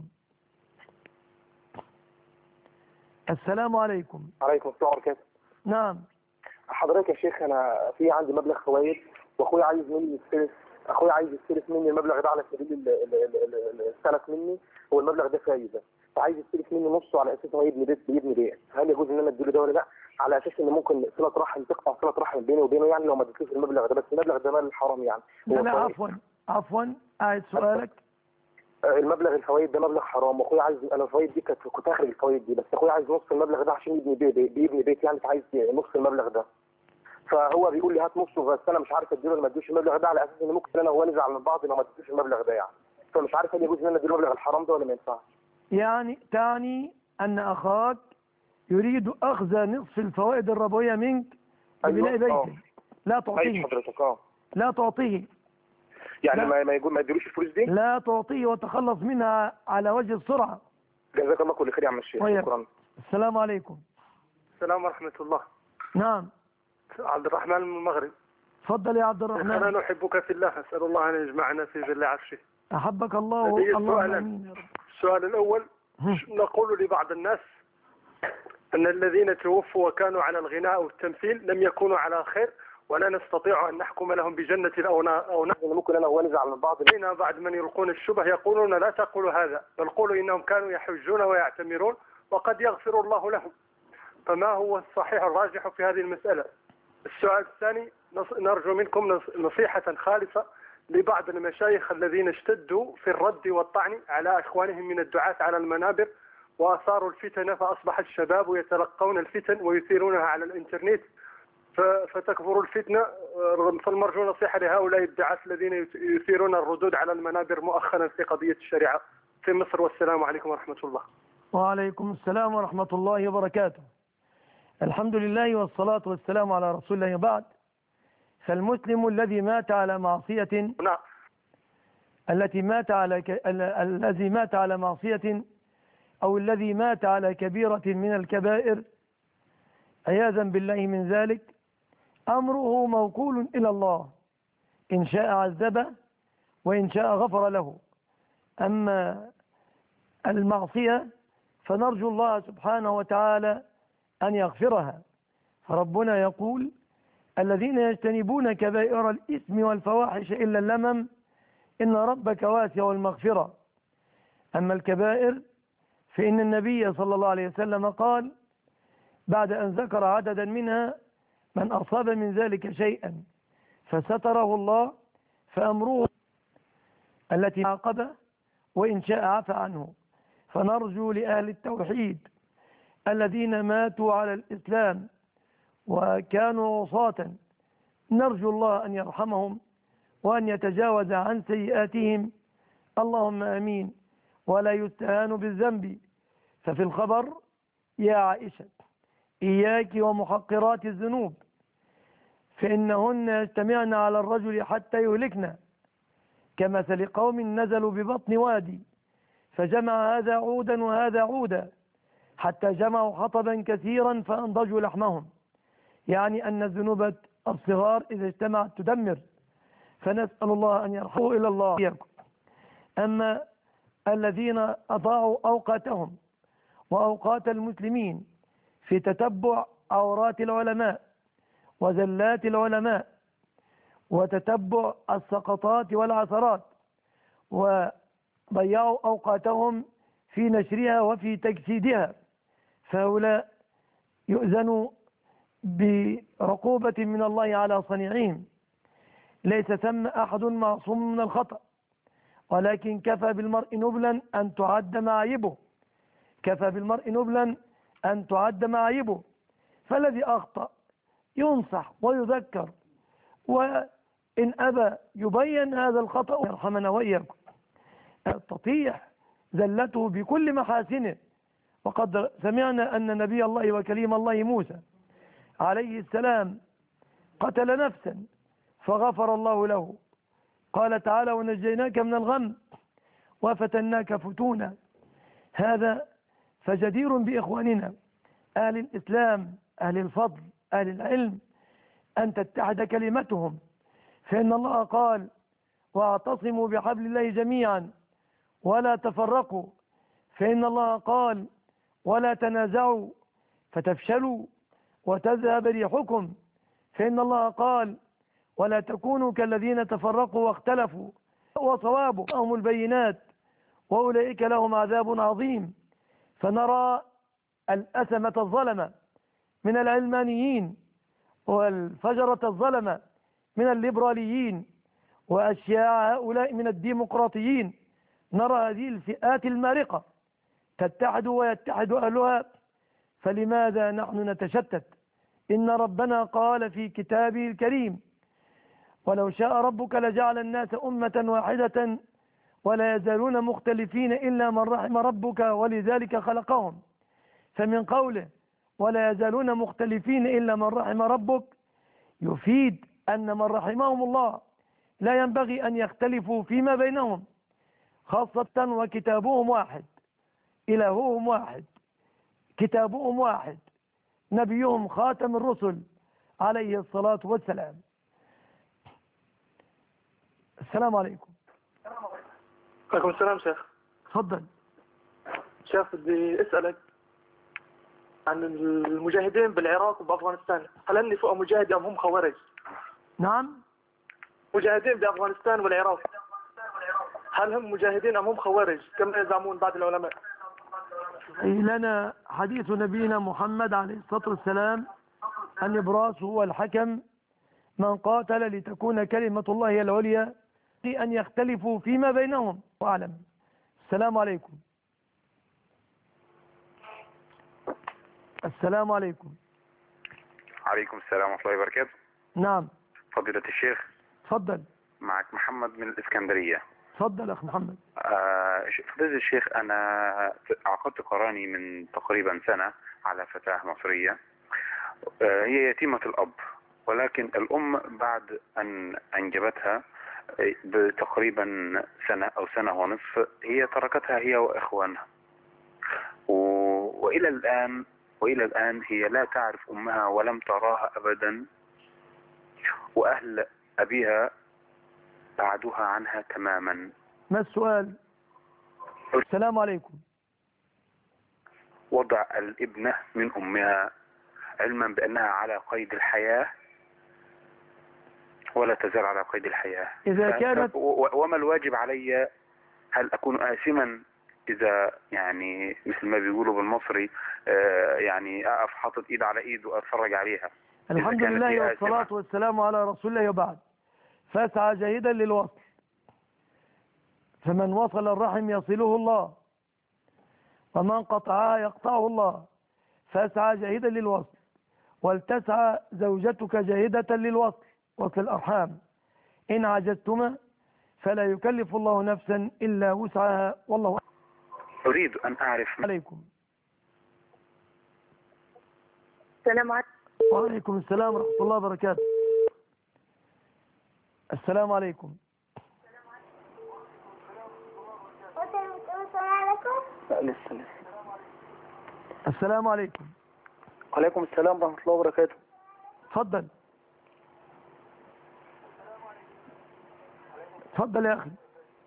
السلام عليكم. عليكم السلام ورحمة الله. نعم حضرتك يا شيخ، أنا في عندي مبلغ فوائد وأخويا عايز يستلف مني المبلغ ده على سبيل السلف مني، هو المبلغ ده فايدة، فعايز يستلف مني نصه على أساس هو يبني بيت. هل يجوز إن أنا أديله ده ولا لا؟ على أساس إن ممكن صلة رحم تقطع صلة رحم بيني وبينه، يعني لو ما اديتلوش المبلغ ده، بس المبلغ ده مال حرام يعني. لا عفوا أعيد سؤالك. المبلغ الفوائد ده مبلغ حرام، واخويا عايز، انا الفوائد دي كنت اخرج الفوائد دي، بس اخويا عايز نص المبلغ ده عشان يبني بيت يعني، فعايز نص المبلغ ده، فهو بيقول لي هات نصه، بس انا مش عارف اديله ولا ما اديلوش المبلغ ده، على اساس ان ممكن انا وهو نزعل من بعض لو ما اديتوش المبلغ ده يعني، فمش عارف هل يجوز ان انا اديله المبلغ الحرام ده ولا ما ينفعش. يعني تعني ان اخاك يريد اخذ نصف الفوائد الربويه منك لبناء بيته. لا تعطيه حضرتك. لا تعطيه يعني ما يديلوش الفلوس دي، لا تعطيه وتخلص منها على وجه السرعه. جزاك الله كل خير يا عم الشيخ. شكرا. السلام عليكم. السلام ورحمة الله. نعم عبد الرحمن من المغرب. تفضل يا عبد الرحمن. أنا نحبك في الله، أسأل الله أن يجمعنا في ظل عرشه. أحبك الله. اللهم السؤال الأول، نقول لبعض الناس أن الذين توفوا وكانوا على الغناء والتمثيل لم يكونوا على خير، ولا نستطيع أن نحكم لهم بجنة أو نار. ممكن أنا ونزعل من بعض. هنا بعد من يلقون الشبه يقولون لا تقولوا هذا، بل قولوا إنهم كانوا يحجون ويعتمرون وقد يغفر الله لهم. فما هو الصحيح الراجح في هذه المسألة؟ السؤال الثاني، نرجو منكم نصيحة خالصة لبعض المشايخ الذين اشتدوا في الرد والطعن على إخوانهم من الدعاة على المنابر وأثاروا الفتن، فأصبح الشباب يتلقون الفتن ويثيرونها على الإنترنت فتكبر الفتنة. فالمرجو نصيحة لهؤلاء الدعاة الذين يثيرون الردود على المنابر مؤخرا في قضية الشريعة في مصر. والسلام عليكم ورحمة الله. وعليكم السلام ورحمة الله وبركاته. الحمد لله والصلاة والسلام على رسول الله. بعد، فالمسلم الذي مات على معصية الذي مات على معصية أو الذي مات على كبيرة من الكبائر عياذا بالله من ذلك، أمره موكول إلى الله، إن شاء عذبه وإن شاء غفر له. أما المعصية فنرجو الله سبحانه وتعالى أن يغفرها، فربنا يقول الذين يجتنبون كبائر الإثم والفواحش إلا اللمم إن ربك واسع المغفرة. أما الكبائر فإن النبي صلى الله عليه وسلم قال بعد أن ذكر عددا منها: من أصاب من ذلك شيئا فستره الله فأمره التي عاقبه وإن شاء عفى عنه. فنرجو لأهل التوحيد الذين ماتوا على الإسلام وكانوا عصاة، نرجو الله أن يرحمهم وأن يتجاوز عن سيئاتهم، اللهم آمين. ولا يستهان بالذنب. ففي الخبر: يا عائشة إياك ومحقرات الذنوب فإنهن يجتمعن على الرجل حتى يهلكن، كمثل قوم نزلوا ببطن وادي فجمع هذا عودا وهذا عودا حتى جمعوا حطبا كثيرا فأنضجوا لحمهم، يعني أن الذنوب الصغار إذا اجتمعت تدمر، فنسأل الله أن يرحمه إلى الله. أما الذين أضاعوا أوقاتهم وأوقات المسلمين في تتبع عورات العلماء وزلات العلماء وتتبع السقطات والعثرات، وضيعوا أوقاتهم في نشرها وفي تجسيدها، فهؤلاء يؤذن برقوبة من الله على صنيعهم. ليس ثم أحد معصوم من الخطأ، ولكن كفى بالمرء نبلا أن تعد معايبه، كفى بالمرء نبلا أن تعد معايبه. فالذي أخطأ ينصح ويذكر، وإن أبى يبين هذا الخطأ يرحمنا وإياكم. تطيح زلته بكل محاسنه. وقد سمعنا أن نبي الله وكليم الله موسى عليه السلام قتل نفسا فغفر الله له. قال تعالى: ونجيناك من الغم وفتناك فتونا. هذا فجدير بإخواننا أهل الإسلام أهل الفضل أهل العلم أن تتحد كلمتهم، فإن الله قال: واعتصموا بحبل الله جميعا ولا تفرقوا، فإن الله قال: ولا تنازعوا فتفشلوا وتذهب ريحكم، فإن الله قال: ولا تكونوا كالذين تفرقوا واختلفوا وصوابوا لهم البينات وأولئك لهم عذاب عظيم. فنرى الأسمة الظلمة من العلمانيين والفجرة الظلمة من الليبراليين وأشياع هؤلاء من الديمقراطيين، نرى هذه الفئات المارقة تتحد ويتحد أهلها، فلماذا نحن نتشتت؟ إن ربنا قال في كتابه الكريم: ولو شاء ربك لجعل الناس أمة واحدة ولا يزالون مختلفين إلا من رحم ربك ولذلك خلقهم. فمن قوله ولا يزالون مختلفين إلا من رحم ربك يفيد أن من رحمهم الله لا ينبغي أن يختلفوا فيما بينهم، خاصة وكتابهم واحد، إلههم واحد، كتابهم واحد، نبيهم خاتم الرسل عليه الصلاة والسلام. السلام عليكم. عليكم السلام شيخ. تفضل. شيخ بدي أسألك عن المجاهدين بالعراق وبأفغانستان، هل هن فئة مجاهدة أم هم خوارج؟ نعم. مجاهدين بأفغانستان والعراق هل هم مجاهدين أم هم خوارج كما يزعمون بعض العلماء؟ لنا حديث نبينا محمد عليه الصلاة والسلام: النبراس هو الحكم، من قاتل لتكون كلمة الله هي العليا أن يختلفوا فيما بينهم. وأعلم. السلام عليكم. السلام عليكم. عليكم السلام ورحمة الله وبركاته. نعم. فضيلة الشيخ. تفضل. معك محمد من الإسكندرية. تفضل أخ محمد. فضيلة الشيخ، أنا عقدت قراني من تقريبا سنة على فتاة مصرية، هي يتيمة الأب، ولكن الأم بعد أن أنجبتها بتقريبا سنة أو سنة ونصف هي تركتها هي وإخوانها، وإلى الآن هي لا تعرف أمها ولم تراها أبدا، وأهل أبيها بعدوها عنها تماما. ما السؤال؟ السلام عليكم. وضع الابنة من أمها علما بأنها على قيد الحياة ولا تزال على قيد الحياة. إذا كانت وما الواجب علي؟ هل أكون آثما إذا يعني مثل ما بيقولوا بالمصري يعني أقف حاطط إيد على إيد وأتفرج عليها؟ الحمد لله والصلاة والسلام على رسول الله. وبعد، فاسعى جاهدا للوصل، فمن وصل الرحم يصله الله، ومن قطعها يقطعه الله، فاسعى جاهدا للوصل، ولتسعى زوجتك جاهدة للوصل، وصل الأرحام. إن عجزتما فلا يكلف الله نفسا إلا وسعها، والله أعلم. أريد أن أعرف عليكم. السلام عليكم. وعليكم السلام ورحمة الله وبركاته. السلام عليكم. لا لسه. السلام عليكم. وعليكم السلام ورحمة الله وبركاته. تفضل. تفضل يا أخي.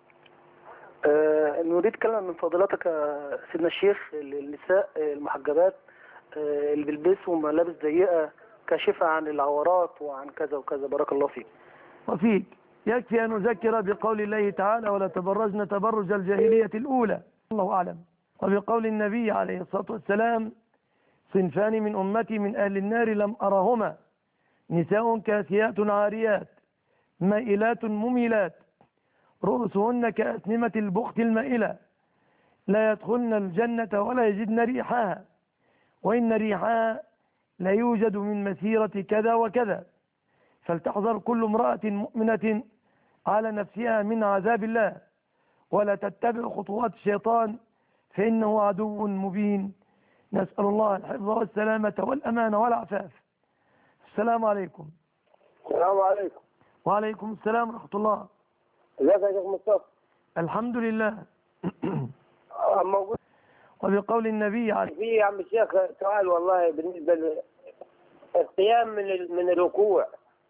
نريد كلمة من فضيلتك يا سيدنا الشيخ. النساء المحجبات اللي بيلبسوا ملابس ضيقة كاشفة عن العورات وعن كذا وكذا، بارك الله فيك. وفيك. يكفي أن نذكر بقول الله تعالى: ولا تبرجن تبرج الجاهلية الأولى، الله أعلم. وبقول النبي عليه الصلاة والسلام: صنفان من أمتي من أهل النار لم أرهما، نساء كاسيات عاريات مائلات مميلات رؤوسهن كأسنمة البخت المائلة، لا يدخلن الجنة ولا يجدن ريحها، وإن ريحها لا يوجد من مسيرة كذا وكذا. فلتحذر كل امرأة مؤمنة على نفسها من عذاب الله، ولا تتبع خطوات الشيطان فإنه عدو مبين. نسأل الله الحفظ والسلامة والأمان والعفاف. السلام عليكم. السلام عليكم. وعليكم السلام ورحمة الله. ازيك يا شيخ مصطفى؟ الحمد لله. موجود. وبقول النبي عليه في يا عم الشيخ سؤال والله بالنسبة للقيام من الركوع.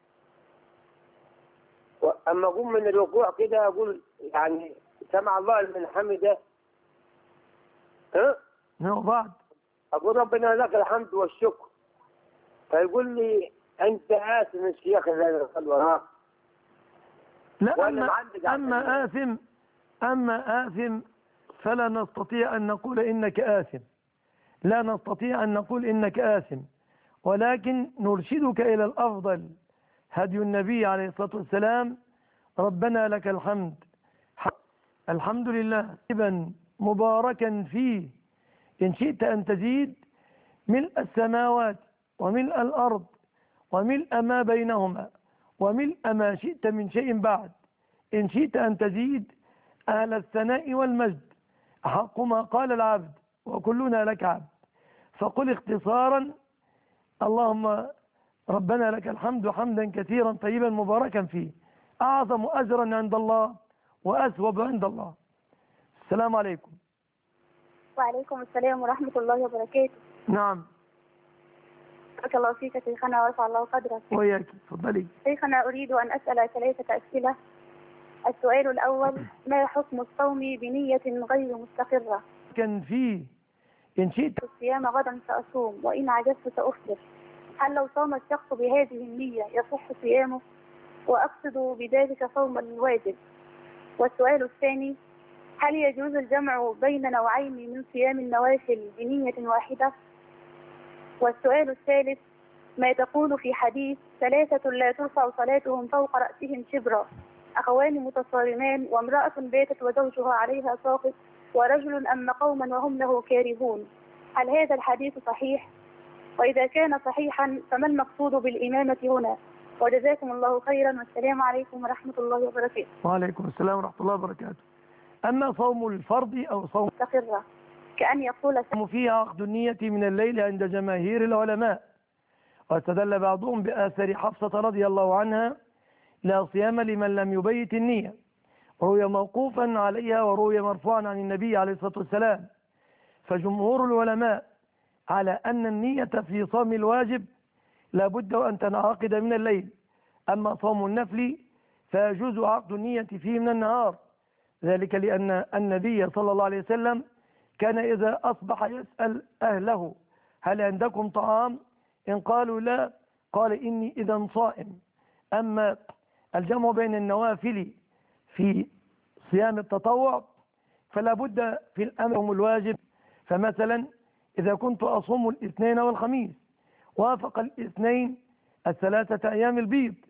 أما أقوم من الركوع كده أقول يعني سمع الله لمن حمده، ها؟ بعد أقول ربنا لك الحمد والشكر، فيقول لي أنت آثم الشيخ اللي قال وراك. لا، أما آثم فلا نستطيع أن نقول إنك آثم، لا نستطيع أن نقول إنك آثم، ولكن نرشدك إلى الأفضل، هدي النبي عليه الصلاة والسلام: ربنا لك الحمد، الحمد لله طيبا مباركا فيه، إن شئت أن تزيد ملء السماوات وملء الأرض وملء ما بينهما وملء ما شئت من شيء بعد، إن شئت أن تزيد أهل الثناء والمجد، أحق ما قال العبد وكلنا لك عبد. فقل اختصارا: اللهم ربنا لك الحمد حمدا كثيرا طيبا مباركا فيه، أعظم أجرا عند الله وأثوب عند الله. السلام عليكم. وعليكم السلام ورحمة الله وبركاته. نعم. بارك الله فيك شيخنا ورفع الله قدرك. وياك، تفضلي. شيخنا أريد أن أسأل 3 أسئلة. السؤال الأول: ما حكم الصوم بنية غير مستقرة؟ كان فيه إن شئت الصيام غدا سأصوم وإن عجزت سأفطر، هل لو صام الشخص بهذه النية يصح صيامه؟ وأقصد بذلك صوم الواجب. والسؤال الثاني: هل يجوز الجمع بين نوعين من صيام النوافل بنية واحدة؟ والسؤال الثالث: ما تقول في حديث 3 لا ترفع صلاتهم فوق رأسهم شبرا، أخوان متصارمان وامرأة باتت وزوجها عليها ساقط ورجل أما قوما وهم له كارهون، هل هذا الحديث صحيح؟ وإذا كان صحيحا فما المقصود بالإمامة هنا؟ وجزاكم الله خيرا، والسلام عليكم ورحمة الله وبركاته. وعليكم السلام ورحمة الله وبركاته. أما صوم الفرض أو صوم مستقرة كأن يقول فيها عقد النية من الليل عند جماهير العلماء، واستدل بعضهم بآثار حفصة رضي الله عنها: لا صيام لمن لم يبيت النية، روي موقوفا عليها وروي مرفوعا عن النبي عليه الصلاة والسلام. فجمهور العلماء على أن النية في صوم الواجب لابد أن تنعقد من الليل، أما صوم النفل فيجوز عقد النية فيه من النهار، ذلك لأن النبي صلى الله عليه وسلم كان إذا أصبح يسأل أهله: هل عندكم طعام؟ إن قالوا لا قال: إني إذا صائم. أما الجمع بين النوافل في صيام التطوع فلا بد في الأمر الواجب. فمثلا إذا كنت أصوم الاثنين والخميس وافق الاثنين 3 أيام البيض،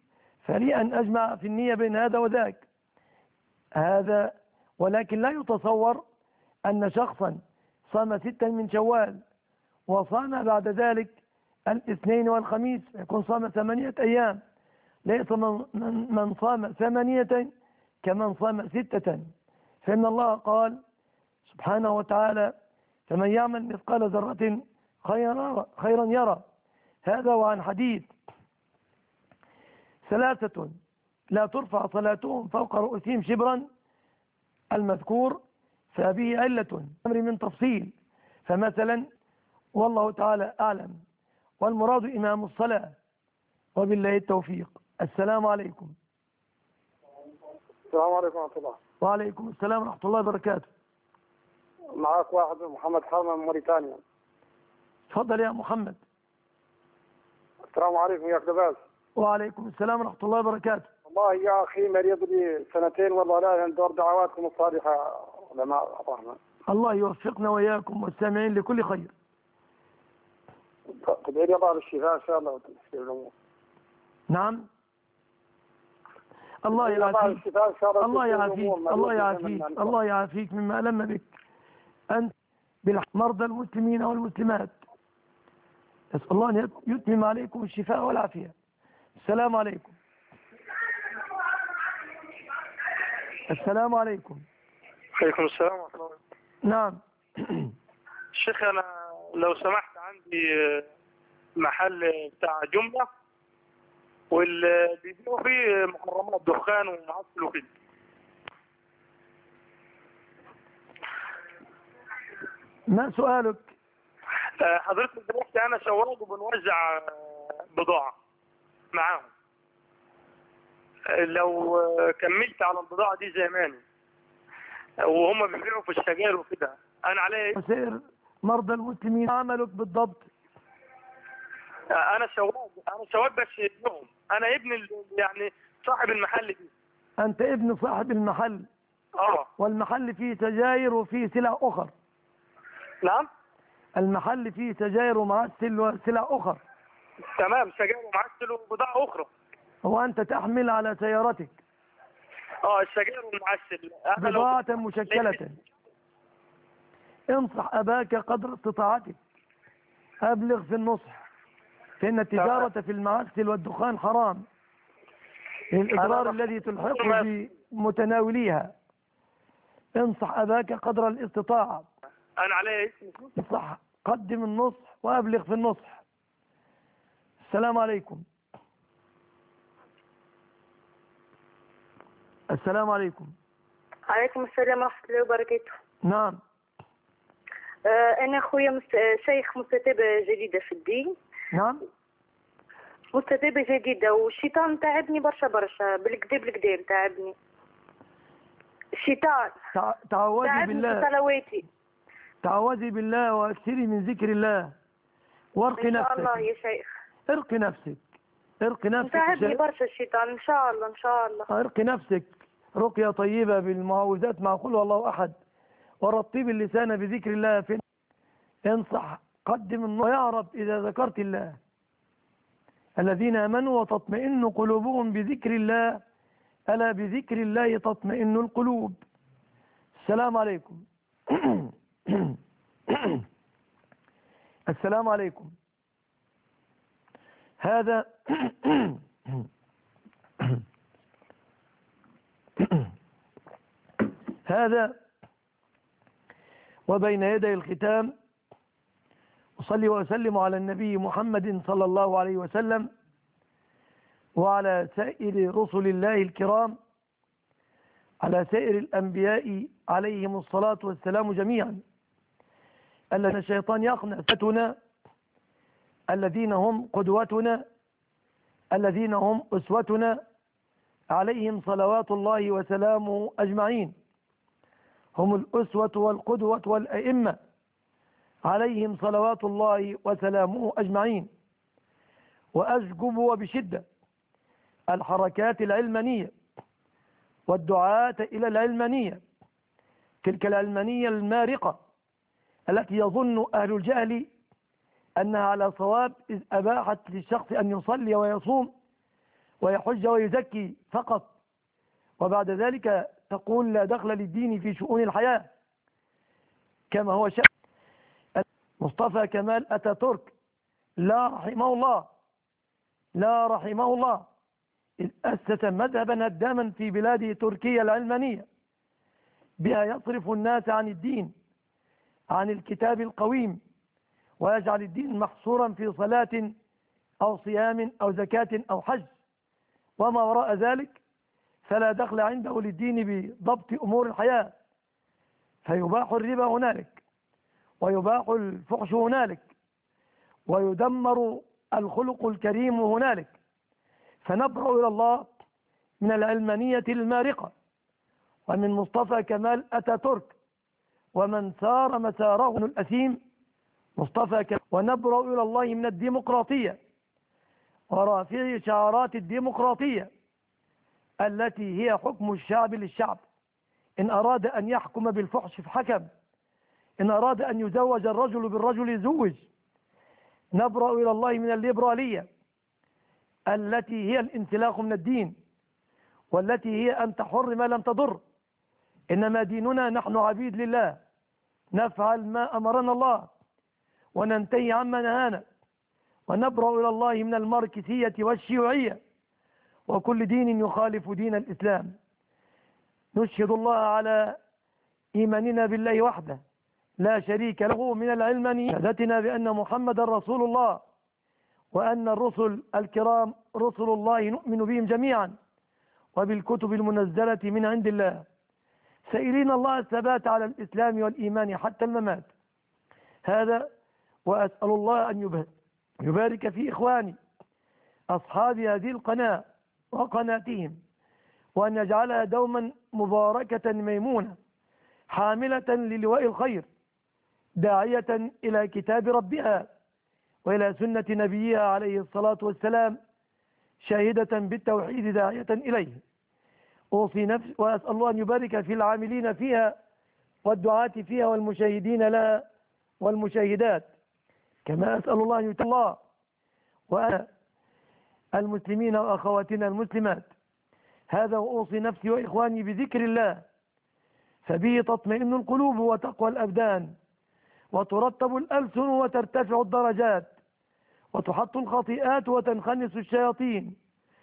فلي أن أجمع في النية بين هذا وذاك هذا، ولكن لا يتصور أن شخصا صام 6 من شوال وصام بعد ذلك الاثنين والخميس يكون صام 8 أيام، ليس من صام 8 كمن صام 6، فإن الله قال سبحانه وتعالى فمن يعمل مثقال ذرة خيرا يرى. هذا وعن حديث 3 لا ترفع صلاتهم فوق رؤوسهم شبرا المذكور فبه علة أمر من تفصيل، فمثلا والله تعالى أعلم والمراد إمام الصلاة، وبالله التوفيق. السلام عليكم. السلام عليكم ورحمة الله. وعليكم السلام ورحمة الله وبركاته. معك واحد محمد حرمة من موريتانيا. تفضل يا محمد. السلام عليكم يا أخي. وعليكم السلام ورحمة الله وبركاته. والله يا أخي مريض لي 2 والله لا يندور دعواتكم الصالحة علماء الرحمن. الله يوفقنا وإياكم والسامعين لكل خير. تدعي لي الله بالشفاء إن شاء الله وتسير الأمور. نعم. الله يعافيك الله يعافيك الله يعافيك الله يعافيك مما ألم بك أنت بالمرضى المسلمين والمسلمات. نسأل الله أن يتمم عليكم الشفاء والعافية. السلام عليكم. السلام عليكم. عليكم السلام ورحمة الله. نعم. شيخ أنا لو سمحت عندي محل بتاع جملة واللي بيبيعوا فيه محرمات دخان ومعسل وكده. ما سؤالك؟ حضرتك دلوقتي أنا سواق وبنوزع بضاعة معاهم. لو كملت على البضاعة دي زي ما أنا وهم بيبيعوا في السجاير وكده أنا عليه سير مرضى المسلمين عملك بالضبط. أنا سواق بس ابنهم، أنا ابن يعني صاحب المحل دي. أنت ابن صاحب المحل؟ والمحل فيه سجاير وفيه سلع أخر. نعم. المحل فيه سجاير ومعسل وسلع أخر. تمام، سجاير ومعسل وبضاعة أخرى. وأنت تحمل على سيارتك السجاير والمعسل بضاعة مشكلة. انصح أباك قدر استطاعتك، أبلغ في النصح، فإن التجارة في المعسل والدخان حرام للإضرار الذي تلحقه بمتناوليها. انصح أباك قدر الاستطاعة. أنا عليه انصح، قدم النصح وأبلغ في النصح. السلام عليكم. السلام عليكم. عليكم السلام ورحمة الله وبركاته. نعم. أنا أخويا شيخ مستتابة جديدة في الدين. نعم. مستتابة جديدة والشيطان تعبني برشا بالكذب تعبني. الشيطان تعوذي بالله. صلواتي. تعوذي بالله واكثري من ذكر الله وارقي نفسك. إن شاء الله يا شيخ. ارقي نفسك. تعبني برشا الشيطان. إن شاء الله. ارقي نفسك رقية طيبة بالمعوذات مع قل والله أحد، ورطب اللسان بذكر الله. انصح، قدم النصح ويعرب إذا ذكرت الله. الذين آمنوا وتطمئن قلوبهم بذكر الله، ألا بذكر الله تطمئن القلوب. السلام عليكم. السلام عليكم. هذا وبين يدي الختام أصلي وأسلم على النبي محمد صلى الله عليه وسلم وعلى سائر رسل الله الكرام، على سائر الأنبياء عليهم الصلاة والسلام جميعا، الذين الشيطان يخنثنا، الذين هم قدوتنا، الذين هم أسوتنا، عليهم صلوات الله وسلامه أجمعين. هم الأسوة والقدوة والأئمة، عليهم صلوات الله وسلامه أجمعين. وأشجب وبشدة الحركات العلمانية والدعاة إلى العلمانية، تلك العلمانية المارقة التي يظن أهل الجهل أنها على صواب، إذ أباحت للشخص أن يصلي ويصوم ويحج ويزكي فقط، وبعد ذلك تقول لا دخل للدين في شؤون الحياة كما هو شأن مصطفى كمال أتاتورك لا رحمه الله إذ أسس مذهبا هداما في بلاد تركيا العلمانية بها يصرف الناس عن الدين، عن الكتاب القويم، ويجعل الدين محصورا في صلاة أو صيام أو زكاة أو حج، وما وراء ذلك فلا دخل عنده للدين بضبط أمور الحياة، فيباح الربا هنالك، ويباح الفحش هنالك، ويدمر الخلق الكريم هنالك. فنبرأ إلى الله من العلمانية المارقة ومن مصطفى كمال أتاتورك ومن سار مساره الأثيم مصطفى كمال، ونبرأ إلى الله من الديمقراطية ورافع شعارات الديمقراطية التي هي حكم الشعب للشعب. إن أراد أن يحكم بالفحش فحكم، إن أراد أن يزوج الرجل بالرجل زوج. نبرأ إلى الله من الليبرالية التي هي الانسلاخ من الدين، والتي هي أن تحر ما لم تضر. إنما ديننا نحن عبيد لله، نفعل ما أمرنا الله وننتهي عما نهانا. ونبرأ إلى الله من الماركسية والشيوعية وكل دين يخالف دين الإسلام. نشهد الله على إيماننا بالله وحده لا شريك له من العلمانية، شهادتنا بأن محمد رسول الله وأن الرسل الكرام رسل الله نؤمن بهم جميعا وبالكتب المنزلة من عند الله، سائلين الله الثبات على الإسلام والإيمان حتى الممات. هذا وأسأل الله أن يبارك في إخواني أصحاب هذه القناة وقناتهم، وأن يجعلها دوما مباركة ميمونة حاملة للواء الخير، داعية إلى كتاب ربها وإلى سنة نبيها عليه الصلاة والسلام، شاهدة بالتوحيد داعية إليه. أوصي نفسي وأسأل الله أن يبارك في العاملين فيها والدعاة فيها والمشاهدين لها والمشاهدات، كما أسأل الله أن يتقى الله وأنا المسلمين وأخواتنا المسلمات. هذا وأوصي نفسي وإخواني بذكر الله، فبه تطمئن القلوب وتقوى الأبدان، وترتب الألسن وترتفع الدرجات، وتحط الخطيئات وتنخنس الشياطين،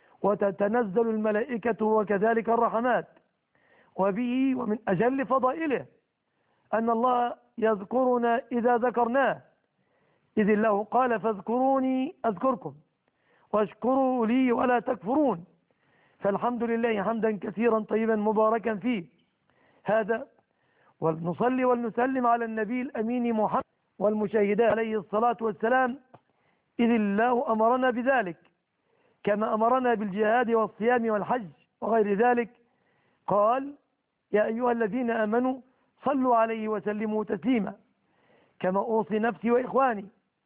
وتتنزل الملائكة وكذلك الرحمات. وبه ومن أجل فضائله أن الله يذكرنا إذا ذكرناه، إذ الله قال فاذكروني أذكركم واشكروا لي ولا تكفرون. فالحمد لله حمدا كثيرا طيبا مباركا فيه. هذا ونصلي ونسلم على النبي الأمين محمد والمشاهدات عليه الصلاة والسلام، إذ الله أمرنا بذلك كما أمرنا بالجهاد والصيام والحج وغير ذلك. قال يا أيها الذين آمنوا صلوا عليه وسلموا تسليما. كما أوصي نفسي وإخواني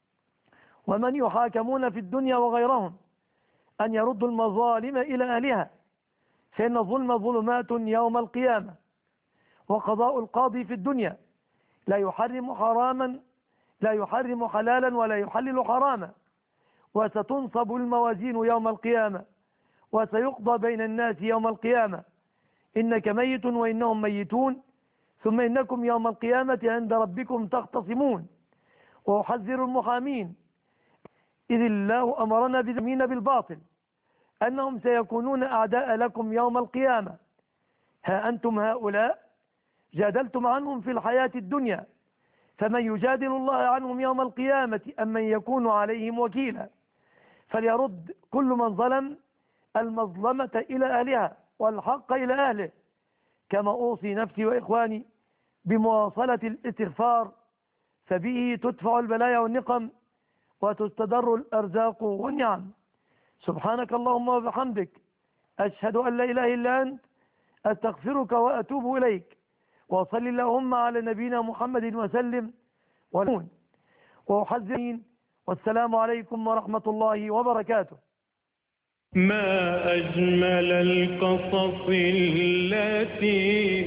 ومن يحاكمون في الدنيا وغيرهم أن يردوا المظالم إلى أهلها، فإن الظلم ظلمات يوم القيامة، وقضاء القاضي في الدنيا لا يحرم حراما، لا يحرم حلالا ولا يحلل حراما. وستنصب الموازين يوم القيامة، وسيقضى بين الناس يوم القيامة. إنك ميت وإنهم ميتون، ثم إنكم يوم القيامة عند ربكم تختصمون. وأحذر المحامين، إذ الله أمرنا بالمين بالباطل أنهم سيكونون أعداء لكم يوم القيامة. ها أنتم هؤلاء جادلتم عنهم في الحياة الدنيا، فمن يجادل الله عنهم يوم القيامة أم من يكون عليهم وكيلا. فليرد كل من ظلم المظلمة إلى أهلها والحق إلى أهله. كما أوصي نفسي وإخواني بمواصلة الاستغفار، فبه تدفع البلايا والنقم وتستدر الأرزاق والنعم. سبحانك اللهم وبحمدك، أشهد أن لا إله إلا أنت، أستغفرك وأتوب إليك. وصل اللهم على نبينا محمد وسلم وأحذرين. والسلام عليكم ورحمة الله وبركاته. ما أجمل القصص التي